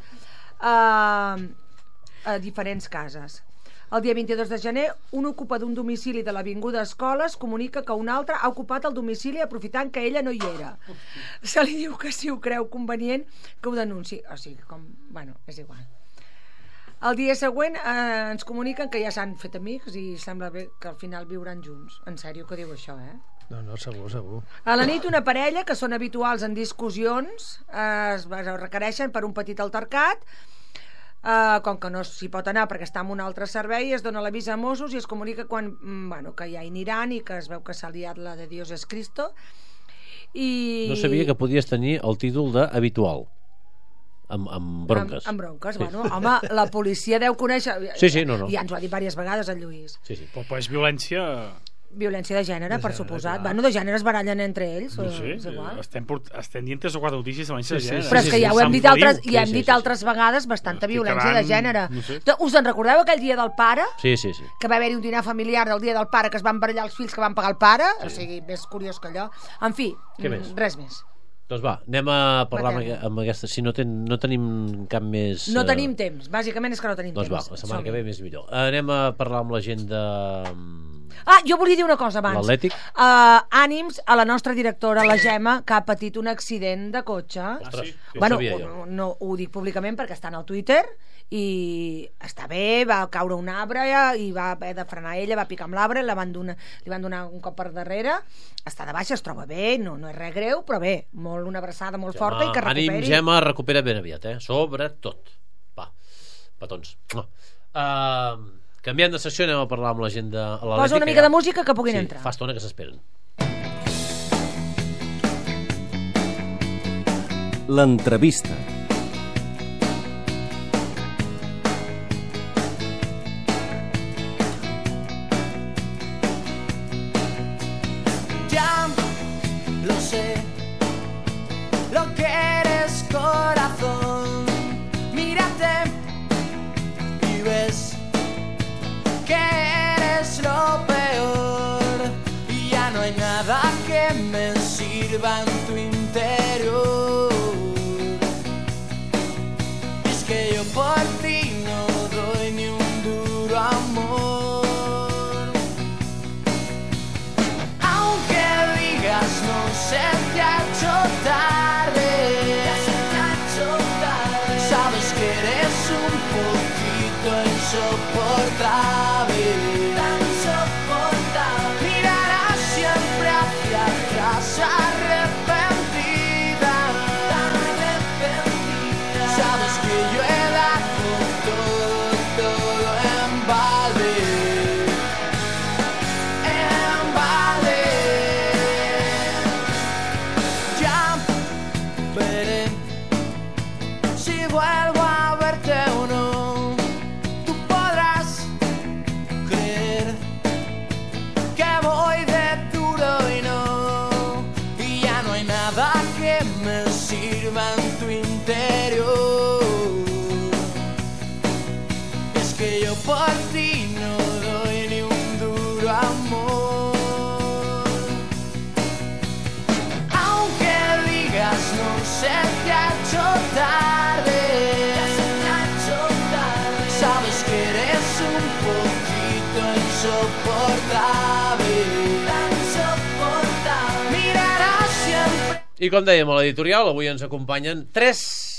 a diferents cases. El dia 22 de gener, un ocupa d'un domicili de l'Avinguda Escoles comunica que un altre ha ocupat el domicili aprofitant que ella no hi era. Se li diu que si ho creu convenient que ho denunciï. O sigui, bueno, és igual. El dia següent ens comuniquen que ja s'han fet amics i sembla bé que al final viuran junts. En sèrio que diu això, No, segur. A la nit una parella, que són habituals en discussions, es requereixen per un petit altercat. Com que no s'hi pot anar perquè està en un altre servei, es dona l'avís a Mossos i es comunica que ja hi aniran i que es veu que s'ha liat la de Dios es Cristo. No sabia que podies tenir el títol d'habitual amb bronques. Amb bronques, bueno, home, la policia deu conèixer. Sí, no. Ja ens ho ha dit diverses vegades el Lluís. Sí. Però és violència... Violència de gènere, per suposat. Bueno, de gènere es barallen entre ells. No sé, estem dient 3 o 4 notícies de violència de gènere. Però és que ja ho hem dit altres vegades, bastanta violència de gènere. Us en recordeu aquell dia del pare? Sí. Que va haver-hi un dinar familiar del dia del pare, que es van barallar els fills que van pagar el pare? O sigui, més curiós que allò. En fi, res més. Doncs va, anem a parlar amb aquesta... Si no tenim cap més... No tenim temps, bàsicament és que no tenim temps. Doncs va, la setmana que ve més millor. Anem a parlar amb la gent de... Jo volia dir una cosa abans. L'Atlètic? Ànims a la nostra directora, la Gemma, que ha patit un accident de cotxe. Ostres, bueno, no ho dic públicament perquè està en el Twitter i està bé, va caure un arbre i va haver de frenar ella, va picar amb l'arbre, li van donar un cop per darrere, està de baixa, es troba bé, no és res greu, però bé, una abraçada molt forta i que recuperi. Ànim, Gemma, recupera ben aviat, sobretot. Va, petons. Canviem de sessió, anem a parlar amb la gent de l'Atlètic. Posa una mica de música que puguin entrar. Fa estona que s'esperen. L'entrevista. Ya lo sé, lo que eres, corazón. Mírate y ves que eres lo peor y ya no hay nada que me sirva en tu interior. Y es que yo por ti no doy ni un duro amor. Aunque digas no se te ha hecho tarde, sabes que eres un poquito insoportable, tan insoportable. Mirarás siempre hacia atrás arrepentida, tan arrepentida. Sabes que yo he dado todo en balde, en balde. Ya veré si vuelvo a verte o no. Tú podrás creer que voy de duro y no, y ya no hay nada que me sirva en tu interior. Es que yo por ti no doy ni un duro amor. Aunque digas no se te ha hecho tarde, sabes que eres un poquito insoportable, tan insoportable. Mirarás siempre. I com dèiem a l'editorial, avui ens acompanyen tres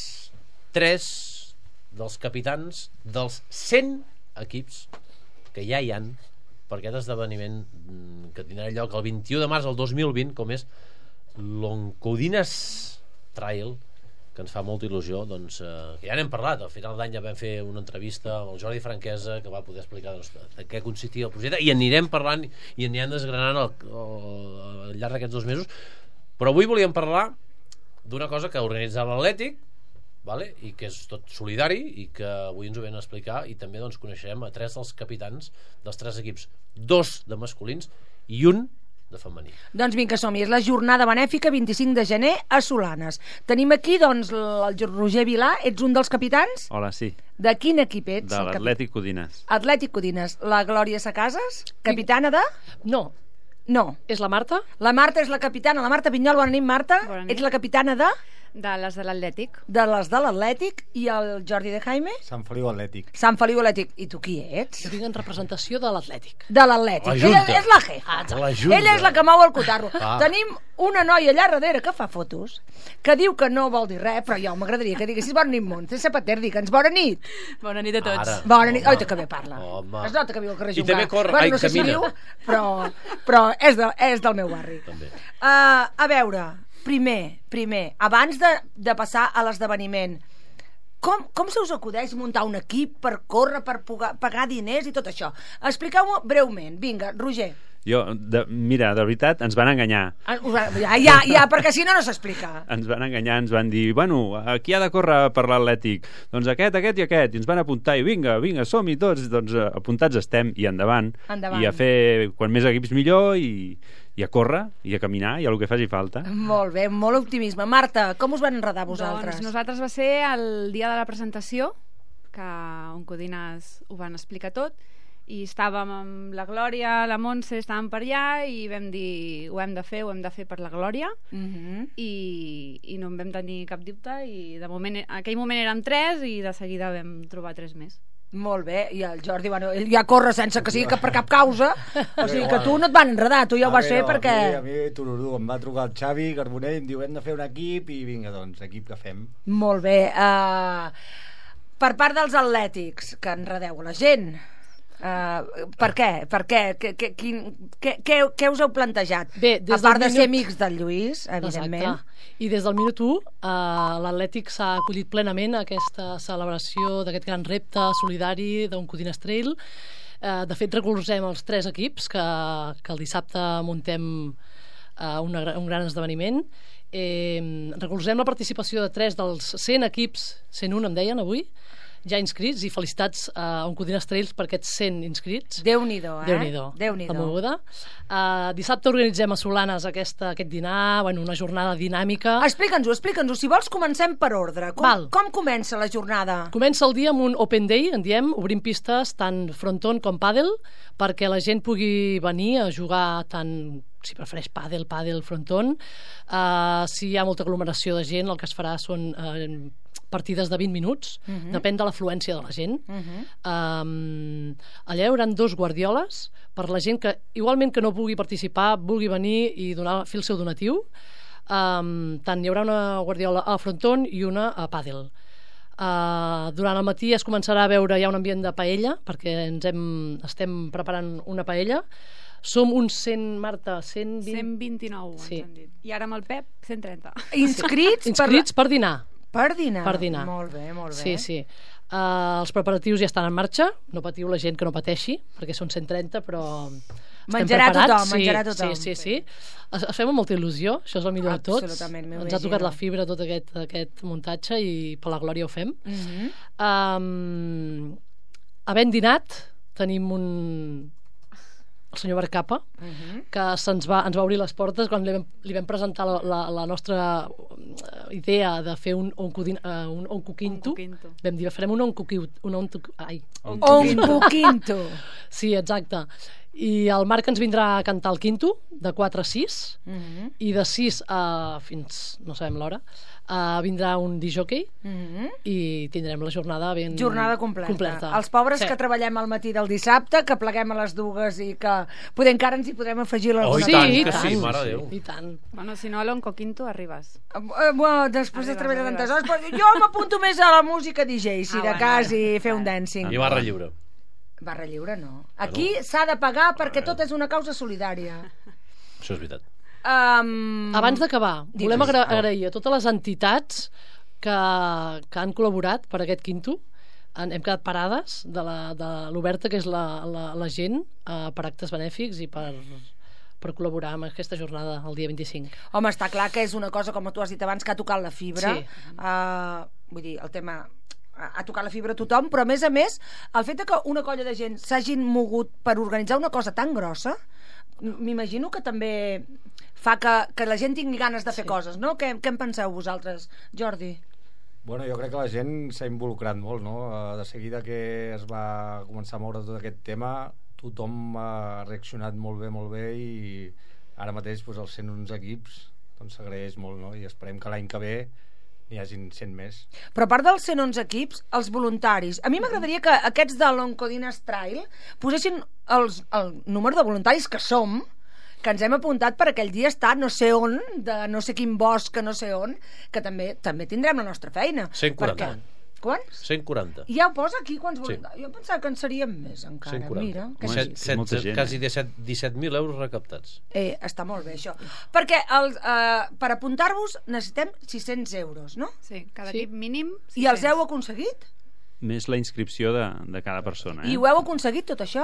dels capitans dels 100 equips que ja hi han per aquest esdeveniment que tindrà lloc el 21 de març del 2020, com és l'Oncodines Trail, que ens fa molta il·lusió, doncs, que ja n'hem parlat. Al final d'any ja vam fer una entrevista amb el Jordi Franquesa, que va poder explicar de què consistia el projecte, i anirem parlant i anirem desgranant al llarg d'aquests 2 mesos. Però avui volíem parlar d'una cosa que ha organitzat l'Atlètic, vale? I que és tot solidari i que avui ens ho venen a explicar, i també doncs, coneixerem a 3 dels capitans dels 3 equips, 2 de masculins i 1 de femení. Doncs vinga, som-hi. És la jornada benèfica 25 de gener a Solanes. Tenim aquí doncs el Roger Vilà. Ets un dels capitans? Hola, sí. De quin equip ets? De l'Atlètic Codines. Atlètic Codines. La Glòria Sacases, capitana de? No. És la Marta? La Marta és la capitana. La Marta Pinyol, bona nit, Marta. Bona nit. Ets la capitana de? De les de l'Atlètic. De les de l'Atlètic. I el Jordi de Jaime? Sant Feliu Atlètic. Sant Feliu Atlètic. I tu qui ets? Jo vinc en representació de l'Atlètic. De l'Atlètic. Ella és la jefa. Ella és la que mou el cotarro. Tenim una noia allà darrere que fa fotos, que diu que no vol dir res, però jo m'agradaria que diguessis bona nit, Montse Sapater, digue'ns bona nit. Bona nit a tots. Ara. Bona nit. Oita, que bé parla. Home. Es nota que viu al carrer I Jungà. també corre, bueno, no sé camina. si viu, però és del meu barri. També. A veure, primer, abans de passar a l'esdeveniment, com se us acudeix muntar un equip per córrer, per pagar diners i tot això? Expliqueu-m'ho breument. Vinga, Roger. Mira, de veritat, ens van enganyar. Ja, perquè si no s'explica. Ens van enganyar, ens van dir, bueno, qui ha de córrer per l'Atlètic? Doncs aquest i aquest. I ens van apuntar i vinga, som-hi tots. Doncs apuntats estem i endavant. I a fer quan més equips millor i a córrer i a caminar i a el que faci falta. Molt bé, molt optimisme. Marta, com us van enredar vosaltres? Doncs nosaltres va ser el dia de la presentació, que Oncodines ho van explicar tot, i estàvem amb la Glòria, la Montse, estàvem per allà i vam dir, ho hem de fer per la Glòria, i no en vam tenir cap dubte, i de moment, en aquell moment érem 3 i de seguida vam trobar 3 més. Molt bé, i el Jordi, bueno, ell ja corre sense que sigui per cap causa, o sigui que tu no et van enredar, tu ja ho vas fer perquè... A mi tururú, em va trucar el Xavi Carbonell, em diu, hem de fer un equip, i vinga, doncs, equip que fem. Molt bé, per part dels atlètics, que enredeu la gent... per què? Què us heu plantejat? Bé, a part de ser amics del Lluís, evidentment. Exacte. I des del minut 1 l'Atlètic s'ha acollit plenament a aquesta celebració d'aquest gran repte solidari d'Oncodines Trail. De fet, recolzem els 3 equips que el dissabte muntem un gran esdeveniment. Recolzem la participació de 3 dels 100 equips, 101 em deien avui, ja inscrits, i felicitats a Oncodines Trails per aquests 100 inscrits. Déu-n'hi-do, la moguda. Dissabte organitzem a Solanes aquest dinar, una jornada dinàmica. Explica'ns-ho, si vols comencem per ordre. Com comença la jornada? Comença el dia amb un open day, en diem, obrim pistes tant fronton com pàdel, perquè la gent pugui venir a jugar tant, si prefereix pàdel, fronton. Si hi ha molta aglomeració de gent, el que es farà són partides de 20 minuts, depèn de l'afluència de la gent. Allà hi haurà 2 guardioles per la gent que, igualment que no pugui participar, vulgui venir i fer el seu donatiu. Tant hi haurà una guardiola a fronton i una a pàdel. Durant el matí es començarà a veure ja un ambient de paella, perquè estem preparant una paella. Som uns 100, Marta, 129, sí. Ens han dit. I ara amb el Pep, 130. Inscrits per dinar. Per dinar. Molt bé. Sí. Els preparatius ja estan en marxa. No patiu la gent que no pateixi, perquè són 130, però menjarà tothom. Sí. Es fem amb molta il·lusió, això és el millor de tots. Ens ha tocat la fibra tot aquest muntatge i per la glòria ho fem. Havent dinat, tenim el senyor Barcapa, que ens va obrir les portes quan li vam presentar la nostra idea de fer un oncoquinto. Vam dir, farem un oncoquinto. Sí, exacte. I el Marc ens vindrà a cantar el quinto de 4 a 6 i de 6 fins no sabem l'hora vindrà un disjockey i tindrem la jornada completa. Els pobres que treballem al matí del dissabte, que pleguem a les 2 i que encara ens hi podrem afegir l'alguna cosa. Sí, mare de Déu. I tant. Bueno, si no a l'oncoquinto arribes. Després de treballar tantes hores, però jo m'apunto més a la música DJ, si de cas, i fer un dancing. I barra lliure. Barra lliure no. Aquí s'ha de pagar perquè tot és una causa solidària. Això és veritat. Abans d'acabar, volem agrair a totes les entitats que han col·laborat per aquest quinto. Hem quedat parades de l'oberta que és la gent per actes benèfics i per col·laborar amb aquesta jornada el dia 25. Home, està clar que és una cosa, com tu has dit abans, que ha tocat la fibra. Vull dir, el tema ha tocat la fibra a tothom, però a més, el fet que una colla de gent s'hagin mogut per organitzar una cosa tan grossa, m'imagino que també fa que la gent tingui ganes de fer coses, no? Què en penseu vosaltres, Jordi? Bueno, jo crec que la gent s'ha involucrat molt, no? De seguida que es va començar a moure tot aquest tema, tothom ha reaccionat molt bé i ara mateix els 111 equips s'agraeix molt, no? I esperem que l'any que ve n'hi hagin 100 més. Però a part dels 111 equips, els voluntaris, a mi m'agradaria que aquests de l'Oncodines Trail posessin el número de voluntaris que som, que ens hem apuntat per aquell dia estar no sé on, de no sé quin bosc, que no sé on, que també tindrem la nostra feina. 140. Quants? 140. Ja ho posa aquí quants voluntaris. Jo pensava que en seríem més encara. 140. Mira, quasi 17.000 euros recaptats. Està molt bé això. Perquè per apuntar-vos necessitem 600 euros, no? Sí, cada equip mínim 600. I els heu aconseguit? Més la inscripció de cada persona. I ho heu aconseguit tot això?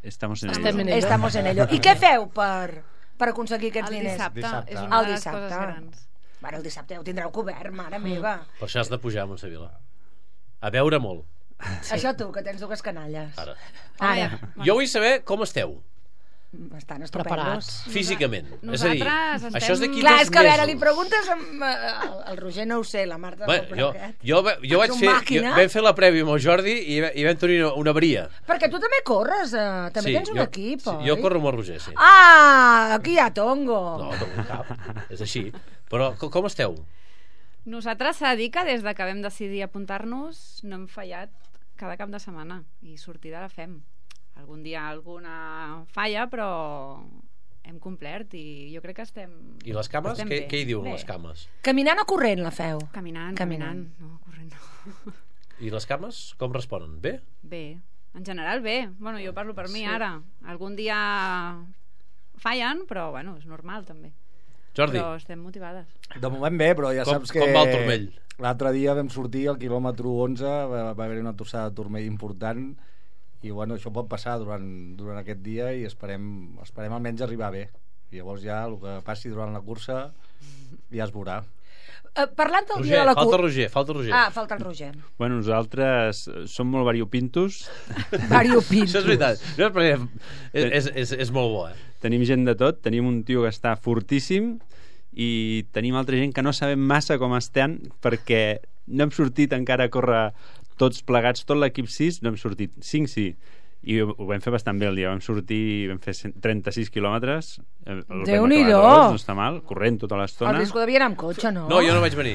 Estamos en ello. I què feu per aconseguir aquests diners? El dissabte. És una de les coses grans. Bueno, el dissabte ja ho tindreu cobert, mare meva. Per això has de pujar a Montsevila. A veure molt. Això tu, que tens dues canalles. Ara. Jo vull saber com esteu. Estan estupendos. Físicament. Nosaltres és a dir, això és d'aquí 2 mesos. Clar, és que a veure, li preguntes el Roger no ho sé, la Marta jo vaig fer vam fer la prèvia amb el Jordi i vam tenir una avaria. Perquè tu també corres, també tens un equip, oi? Jo corro amb el Roger, sí. Aquí hi ha tongo. No, tongo cap, és així. Però com esteu? Nosaltres s'ha de dir que des que vam decidir apuntar-nos no hem fallat cada cap de setmana i sortida la fem. Algun dia alguna falla, però hem complert i jo crec que estem... I les cames? Què hi diuen les cames? Caminant o corrent la feu? Caminant. No, corrent no. I les cames com responen? Bé? Bé. En general bé. Bueno, jo parlo per mi ara. Algun dia fallen, però bueno, és normal també. Jordi? Però estem motivades. De moment bé, però ja saps que... Com va el turmell? L'altre dia vam sortir al quilòmetre 11, va haver-hi una tossada de turmell important i bueno, això pot passar durant aquest dia i esperem almenys arribar bé. I llavors ja el que passi durant la cursa ja es veurà. Parlant del dia de la cursa... Falta el Roger. Falta el Roger. Bueno, nosaltres som molt variopintos. Variopintos. Això és veritat. És molt bo, Tenim gent de tot. Tenim un tio que està fortíssim i tenim altra gent que no sabem massa com estan perquè no hem sortit encara a córrer tots plegats, tot l'equip 6 no hem sortit, 5 sí i ho vam fer bastant bé el dia, vam fer 36 quilòmetres, Déu-n'hi-do, no està mal, corrent tota l'estona. El risco devia anar amb cotxe, no? No, jo no vaig venir.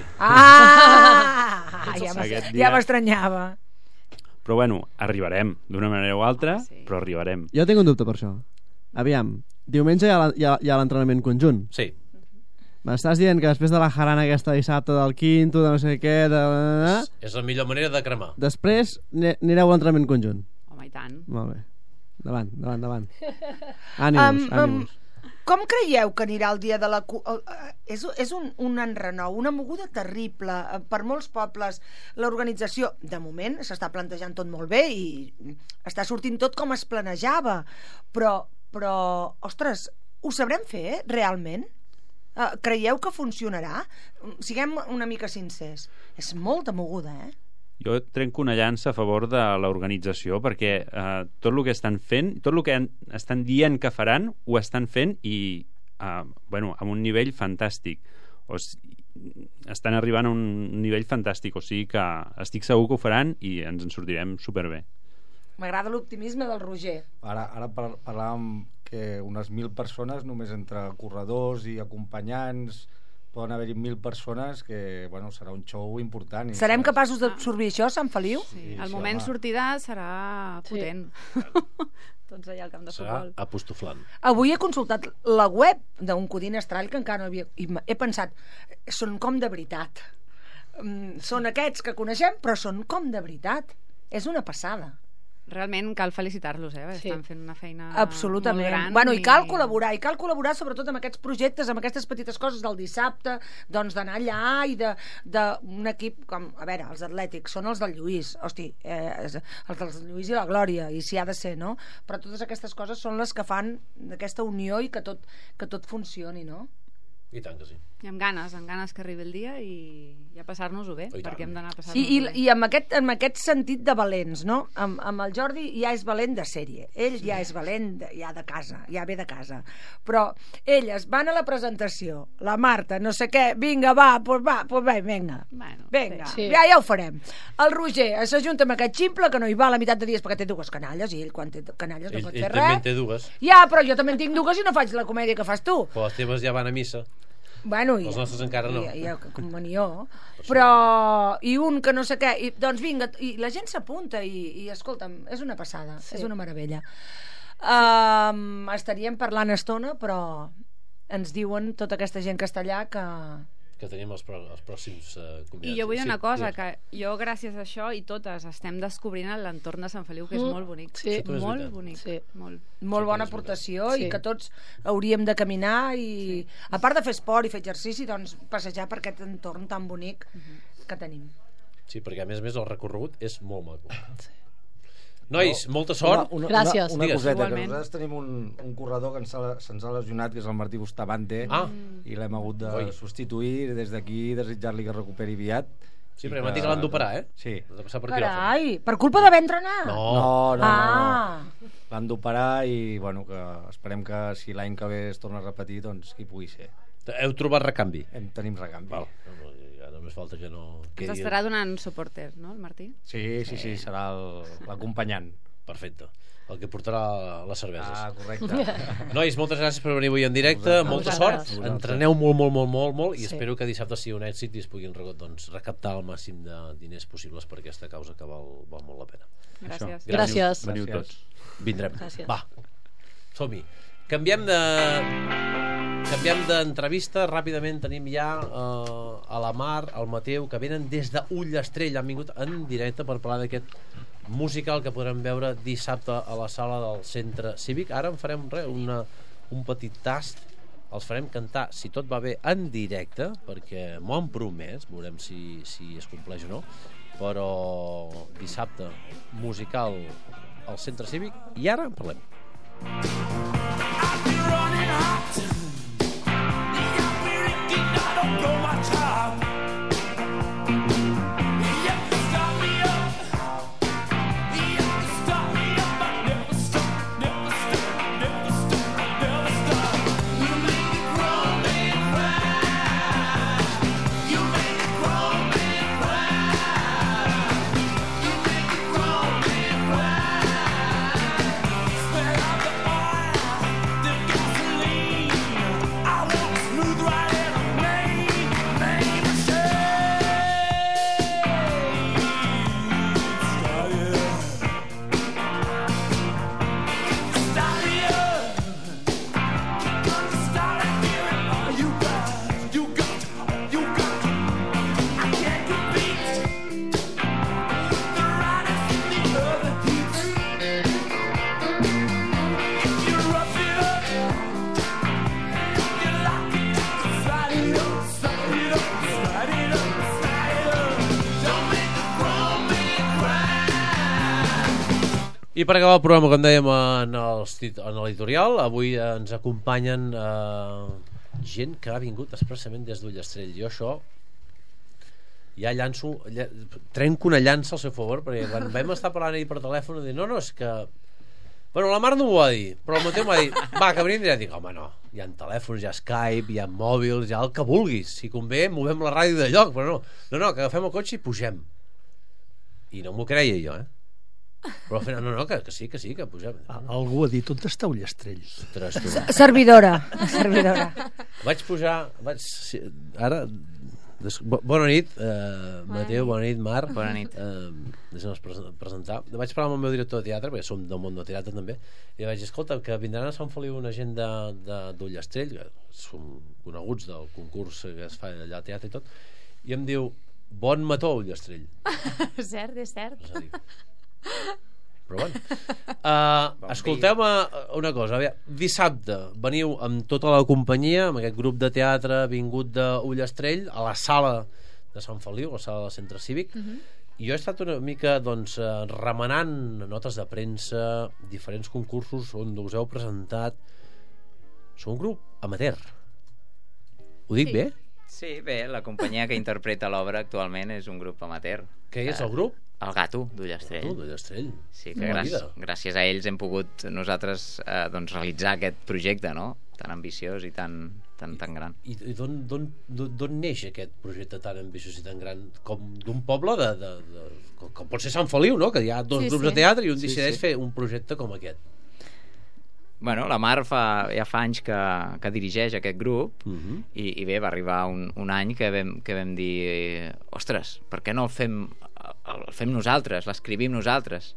Ja m'estranyava. Però bueno, arribarem d'una manera o altra, però arribarem. Jo tinc un dubte per això. Aviam, diumenge hi ha l'entrenament conjunt. Sí. M'estàs dient que després de la jarana aquesta dissabte del quinto, de no sé què... És la millor manera de cremar. Després anireu a l'entrenament conjunt. Home, i tant. Molt bé. Endavant. Ànims. Com creieu que anirà el dia de la... És un enrenou, una moguda terrible per molts pobles. L'organització, de moment, s'està plantejant tot molt bé i està sortint tot com es planejava. Però ostres, ho sabrem fer, realment? Creieu que funcionarà? Siguem una mica sincers. És molta moguda, Jo trenco una llança a favor de l'organització perquè tot el que estan fent, tot el que estan dient que faran, ho estan fent i amb un nivell fantàstic. Estan arribant a un nivell fantàstic, o sigui que estic segur que ho faran i ens en sortirem superbé. M'agrada l'optimisme del Roger. Ara parlàvem que unes 1.000 persones, només entre corredors i acompanyants, poden haver-hi 1.000 persones que, bueno, serà un show important. Serem capaços d'absorbir això, Sant Feliu? Sí, el moment sortida serà potent. Tots allà al camp de futbol. Serà apostoflant. Avui he consultat la web d'un Codina Estrall que encara no havia... I he pensat, són com de veritat. Són aquests que coneixem, però són com de veritat. És una passada. Realment cal felicitar-los, estan fent una feina absolutament molt gran. Bueno, i cal col·laborar sobretot amb aquests projectes, amb aquestes petites coses del dissabte, doncs d'anar allà i d'un equip com, a veure, els atlètics són els del Lluís, hosti, els del Lluís i la Glòria, i si ha de ser, no? Però totes aquestes coses són les que fan aquesta unió i que tot funcioni, no? I tant que sí. I amb ganes que arribi el dia i a passar-nos-ho bé, perquè hem d'anar a passar-nos-ho bé. I amb aquest sentit de valents, no? Amb el Jordi ja és valent de sèrie, ell ja és valent ja de casa, ja ve de casa, però elles van a la presentació, la Marta, no sé què, vinga, vinga, ja ho farem. El Roger s'ajunta amb aquest ximple que no hi va a la meitat de dies perquè té dues canalles, i ell quan té canalles no pot fer res. Ell també té dues. Ja, però jo també en tinc dues i no faig la comèdia que fas tu. Però les teves ja van a missa. Bueno, els nostres encara no. Comunió. Però i un que no sé què, doncs vinga, i la gent s'apunta i escolta'm, és una passada, és una meravella. Estaríem parlant estona, però ens diuen tota aquesta gent que està allà que tenim els pròxims convidats. I jo vull dir una cosa, que jo gràcies a això i totes estem descobrint l'entorn de Sant Feliu, que és molt bonic. Molt bonic. Molt bona aportació i que tots hauríem de caminar i a part de fer esport i fer exercici, doncs passejar per aquest entorn tan bonic que tenim. Sí, perquè a més el recorregut és molt maco. Nois, molta sort. Gràcies. Una coseta, que nosaltres tenim un corredor que se'ns ha lesionat, que és el Martí Bustamante, i l'hem hagut de substituir. Des d'aquí desitjar-li que recuperi aviat. Sí, perquè m'han dit que l'han d'operar, Sí. Carai, per culpa d'haver entrenat? No. L'han d'operar i, bueno, que esperem que si l'any que ve es torna a repetir, doncs hi pugui ser. Heu trobat recanvi? Tenim recanvi. Ja només falta que no... Ens estarà donant suporter, no, el Martí? Sí, serà l'acompanyant. Perfecte. El que portarà les cerveses. Correcte. Nois, moltes gràcies per venir avui en directe. Molta sort. Entreneu molt i espero que dissabte sigui un èxit i es puguin recaptar el màxim de diners possibles per aquesta causa que val molt la pena. Gràcies. Veniu tots. Vindrem. Va, som-hi. Canviem d'entrevista. Ràpidament tenim ja a la Mar, al Mateu, que venen des d'Ullastrell. Han vingut en directe per parlar d'aquest musical que podrem veure dissabte a la sala del Centre Cívic. Ara en farem un petit tast. Els farem cantar, si tot va bé, en directe, perquè m'ho han promès, veurem si es compleix o no, però dissabte musical al Centre Cívic, i ara en parlem. I per acabar el programa, com dèiem en l'editorial, avui ens acompanyen gent que ha vingut expressament des d'Ullastrell. Jo això ja trenco una llança al seu favor, perquè quan vam estar parlant ahir per telèfon, dir, no, és que... Bueno, la Mar no m'ho va dir, però el Mateu m'ha dit, va, que venim diré. Dic, home, no, hi ha telèfons, hi ha Skype, hi ha mòbils, hi ha el que vulguis. Si convé, movem la ràdio de lloc, però no, que agafem el cotxe i pugem. I no m'ho creia jo, però al final, no, que sí, que pugem. Algú ha dit, on està Ullastrell? Servidora. Vaig pujar, ara... Bona nit, Mateu, bona nit, Mar. Bona nit. Deixa'm presentar. Vaig parlar amb el meu director de teatre, perquè som del món del teatre també, i vaig dir, escolta, que vindran a Sant Feliu una gent d'Ullastrell, que som coneguts del concurs que es fa allà al teatre i tot, i em diu, bon mató, Ullastrell. Cert, és cert. Però bueno, escolteu-me una cosa, dissabte veniu amb tota la companyia, amb aquest grup de teatre vingut d'Ullastrell a la sala de Sant Feliu, a la sala del Centre Cívic, i jo he estat una mica remenant notes de premsa, diferents concursos on us heu presentat. Sou un grup amateur, ho dic bé? Sí, bé, la companyia que interpreta l'obra actualment és un grup amateur. Què és el grup? El Gato d'Ullastrell. Sí, que gràcies a ells hem pogut nosaltres realitzar aquest projecte, no? Tan ambiciós i tan gran. I d'on neix aquest projecte tan ambiciós i tan gran? Com d'un poble com pot ser Sant Feliu, no? Que hi ha dos grups de teatre i un decideix fer un projecte com aquest. Bueno, la Mar ja fa anys que dirigeix aquest grup i bé, va arribar un any que vam dir, ostres, per què no el fem nosaltres, l'escrivim nosaltres,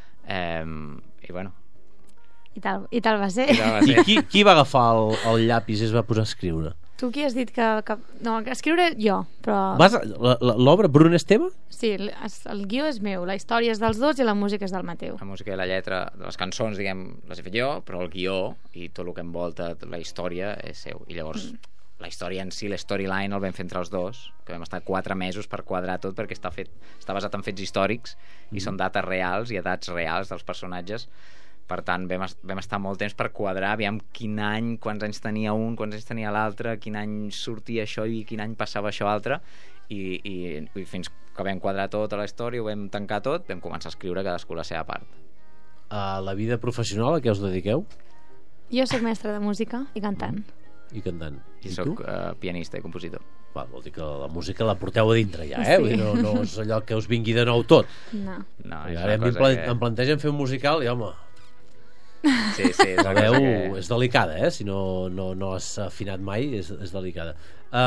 i bueno, i tal va ser. I qui va agafar el llapis i es va posar a escriure? Tu qui has dit que... No, escriure jo, però... L'obra Brun és teva? Sí, el guió és meu, la història és dels dos i la música és del Mateu. La música i la lletra de les cançons, diguem, les he fet jo, però el guió i tot el que envolta la història és seu. I llavors la història en si, l'storyline el vam fer entre els dos, que vam estar 4 mesos per quadrar tot, perquè està basat en fets històrics i són dates reals i edats reals dels personatges. Per tant, vam estar molt temps per quadrar, aviam quin any, quants anys tenia un, quants anys tenia l'altre, quin any sortia això i quin any passava això altre, i fins que vam quadrar tota la història, ho vam tancar tot, vam començar a escriure cadascú la seva part. A la vida professional a què us dediqueu? Jo soc mestra de música i cantant. I cantant. I soc pianista i compositor. Va, vol dir que la música la porteu a dintre ja, Vull dir, no és allò que us vingui de nou tot. No. Ara em plantegen fer un musical i, home... Sí, la veu és delicada, si no has afinat mai, és delicada.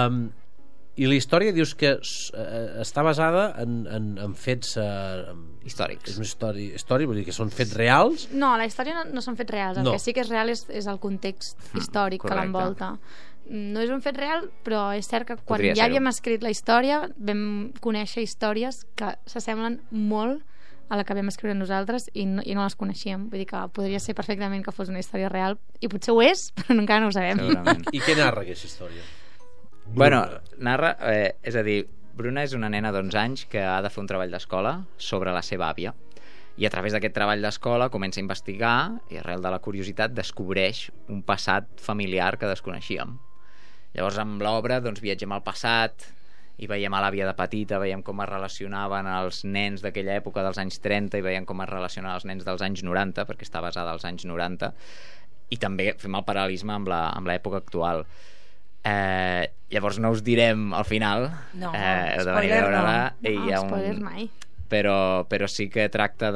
I la història dius que està basada en fets històrics. És una història, vull dir que són fets reals? No, la història no són fets reals. El que sí que és real és el context històric que l'envolta. No és un fet real, però és cert que quan ja havíem escrit la història vam conèixer històries que s'assemblen molt a la que vam escriure nosaltres i no les coneixíem. Vull dir que podria ser perfectament que fos una història real, i potser ho és, però encara no ho sabem. I què narra aquesta història? Bueno, narra, és a dir, Bruna és una nena d'11 anys que ha de fer un treball d'escola sobre la seva àvia, i a través d'aquest treball d'escola comença a investigar i arrel de la curiositat descobreix un passat familiar que desconeixíem. Llavors amb l'obra doncs viatgem al passat i veiem a l'àvia de petita, veiem com es relacionaven els nens d'aquella època dels anys 30 i veiem com es relacionen els nens dels anys 90, perquè està basada als anys 90, i també fem el paral·lelisme amb l'època actual. Llavors no us direm al final, heu de venir a veure-la. Spoilers mai. Però sí que tracta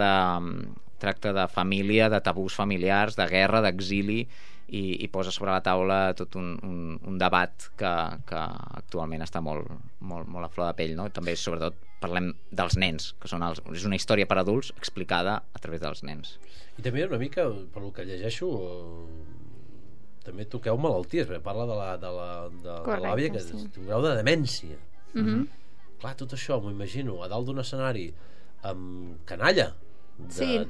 de família, de tabús familiars, de guerra, d'exili, i posa sobre la taula tot un debat que actualment està molt a flor de pell, no? També sobretot parlem dels nens, que és una història per adults explicada a través dels nens. I també una mica, per el que llegeixo, també toqueu malalties, perquè parla de l'àvia que té un grau de demència. Clar, tot això m'ho imagino a dalt d'un escenari amb canalla de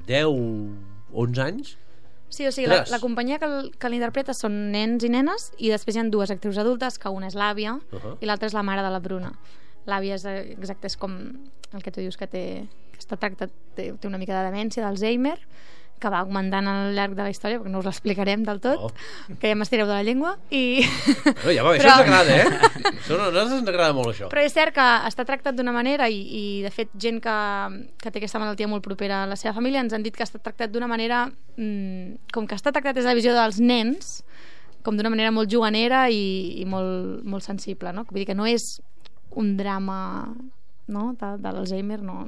10-11 anys. Sí, o sigui, la companyia que l'interpreta són nens i nenes, i després hi ha 2 actrius adultes, que una és l'àvia i l'altra és la mare de la Bruna. L'àvia és com el que tu dius, que està tractat, té una mica de demència, d'Alzheimer, que va augmentant al llarg de la història, perquè no us l'explicarem del tot, que ja m'estireu de la llengua, i... Ja va, això ens agrada, A nosaltres ens agrada molt, això. Però és cert que està tractat d'una manera, i de fet gent que té aquesta malaltia molt propera a la seva família ens han dit que està tractat d'una manera, com que està tractat des de la visió dels nens, com d'una manera molt juganera i molt, molt sensible, no? Vull dir que no és un drama, no?, de l'Alzheimer, no.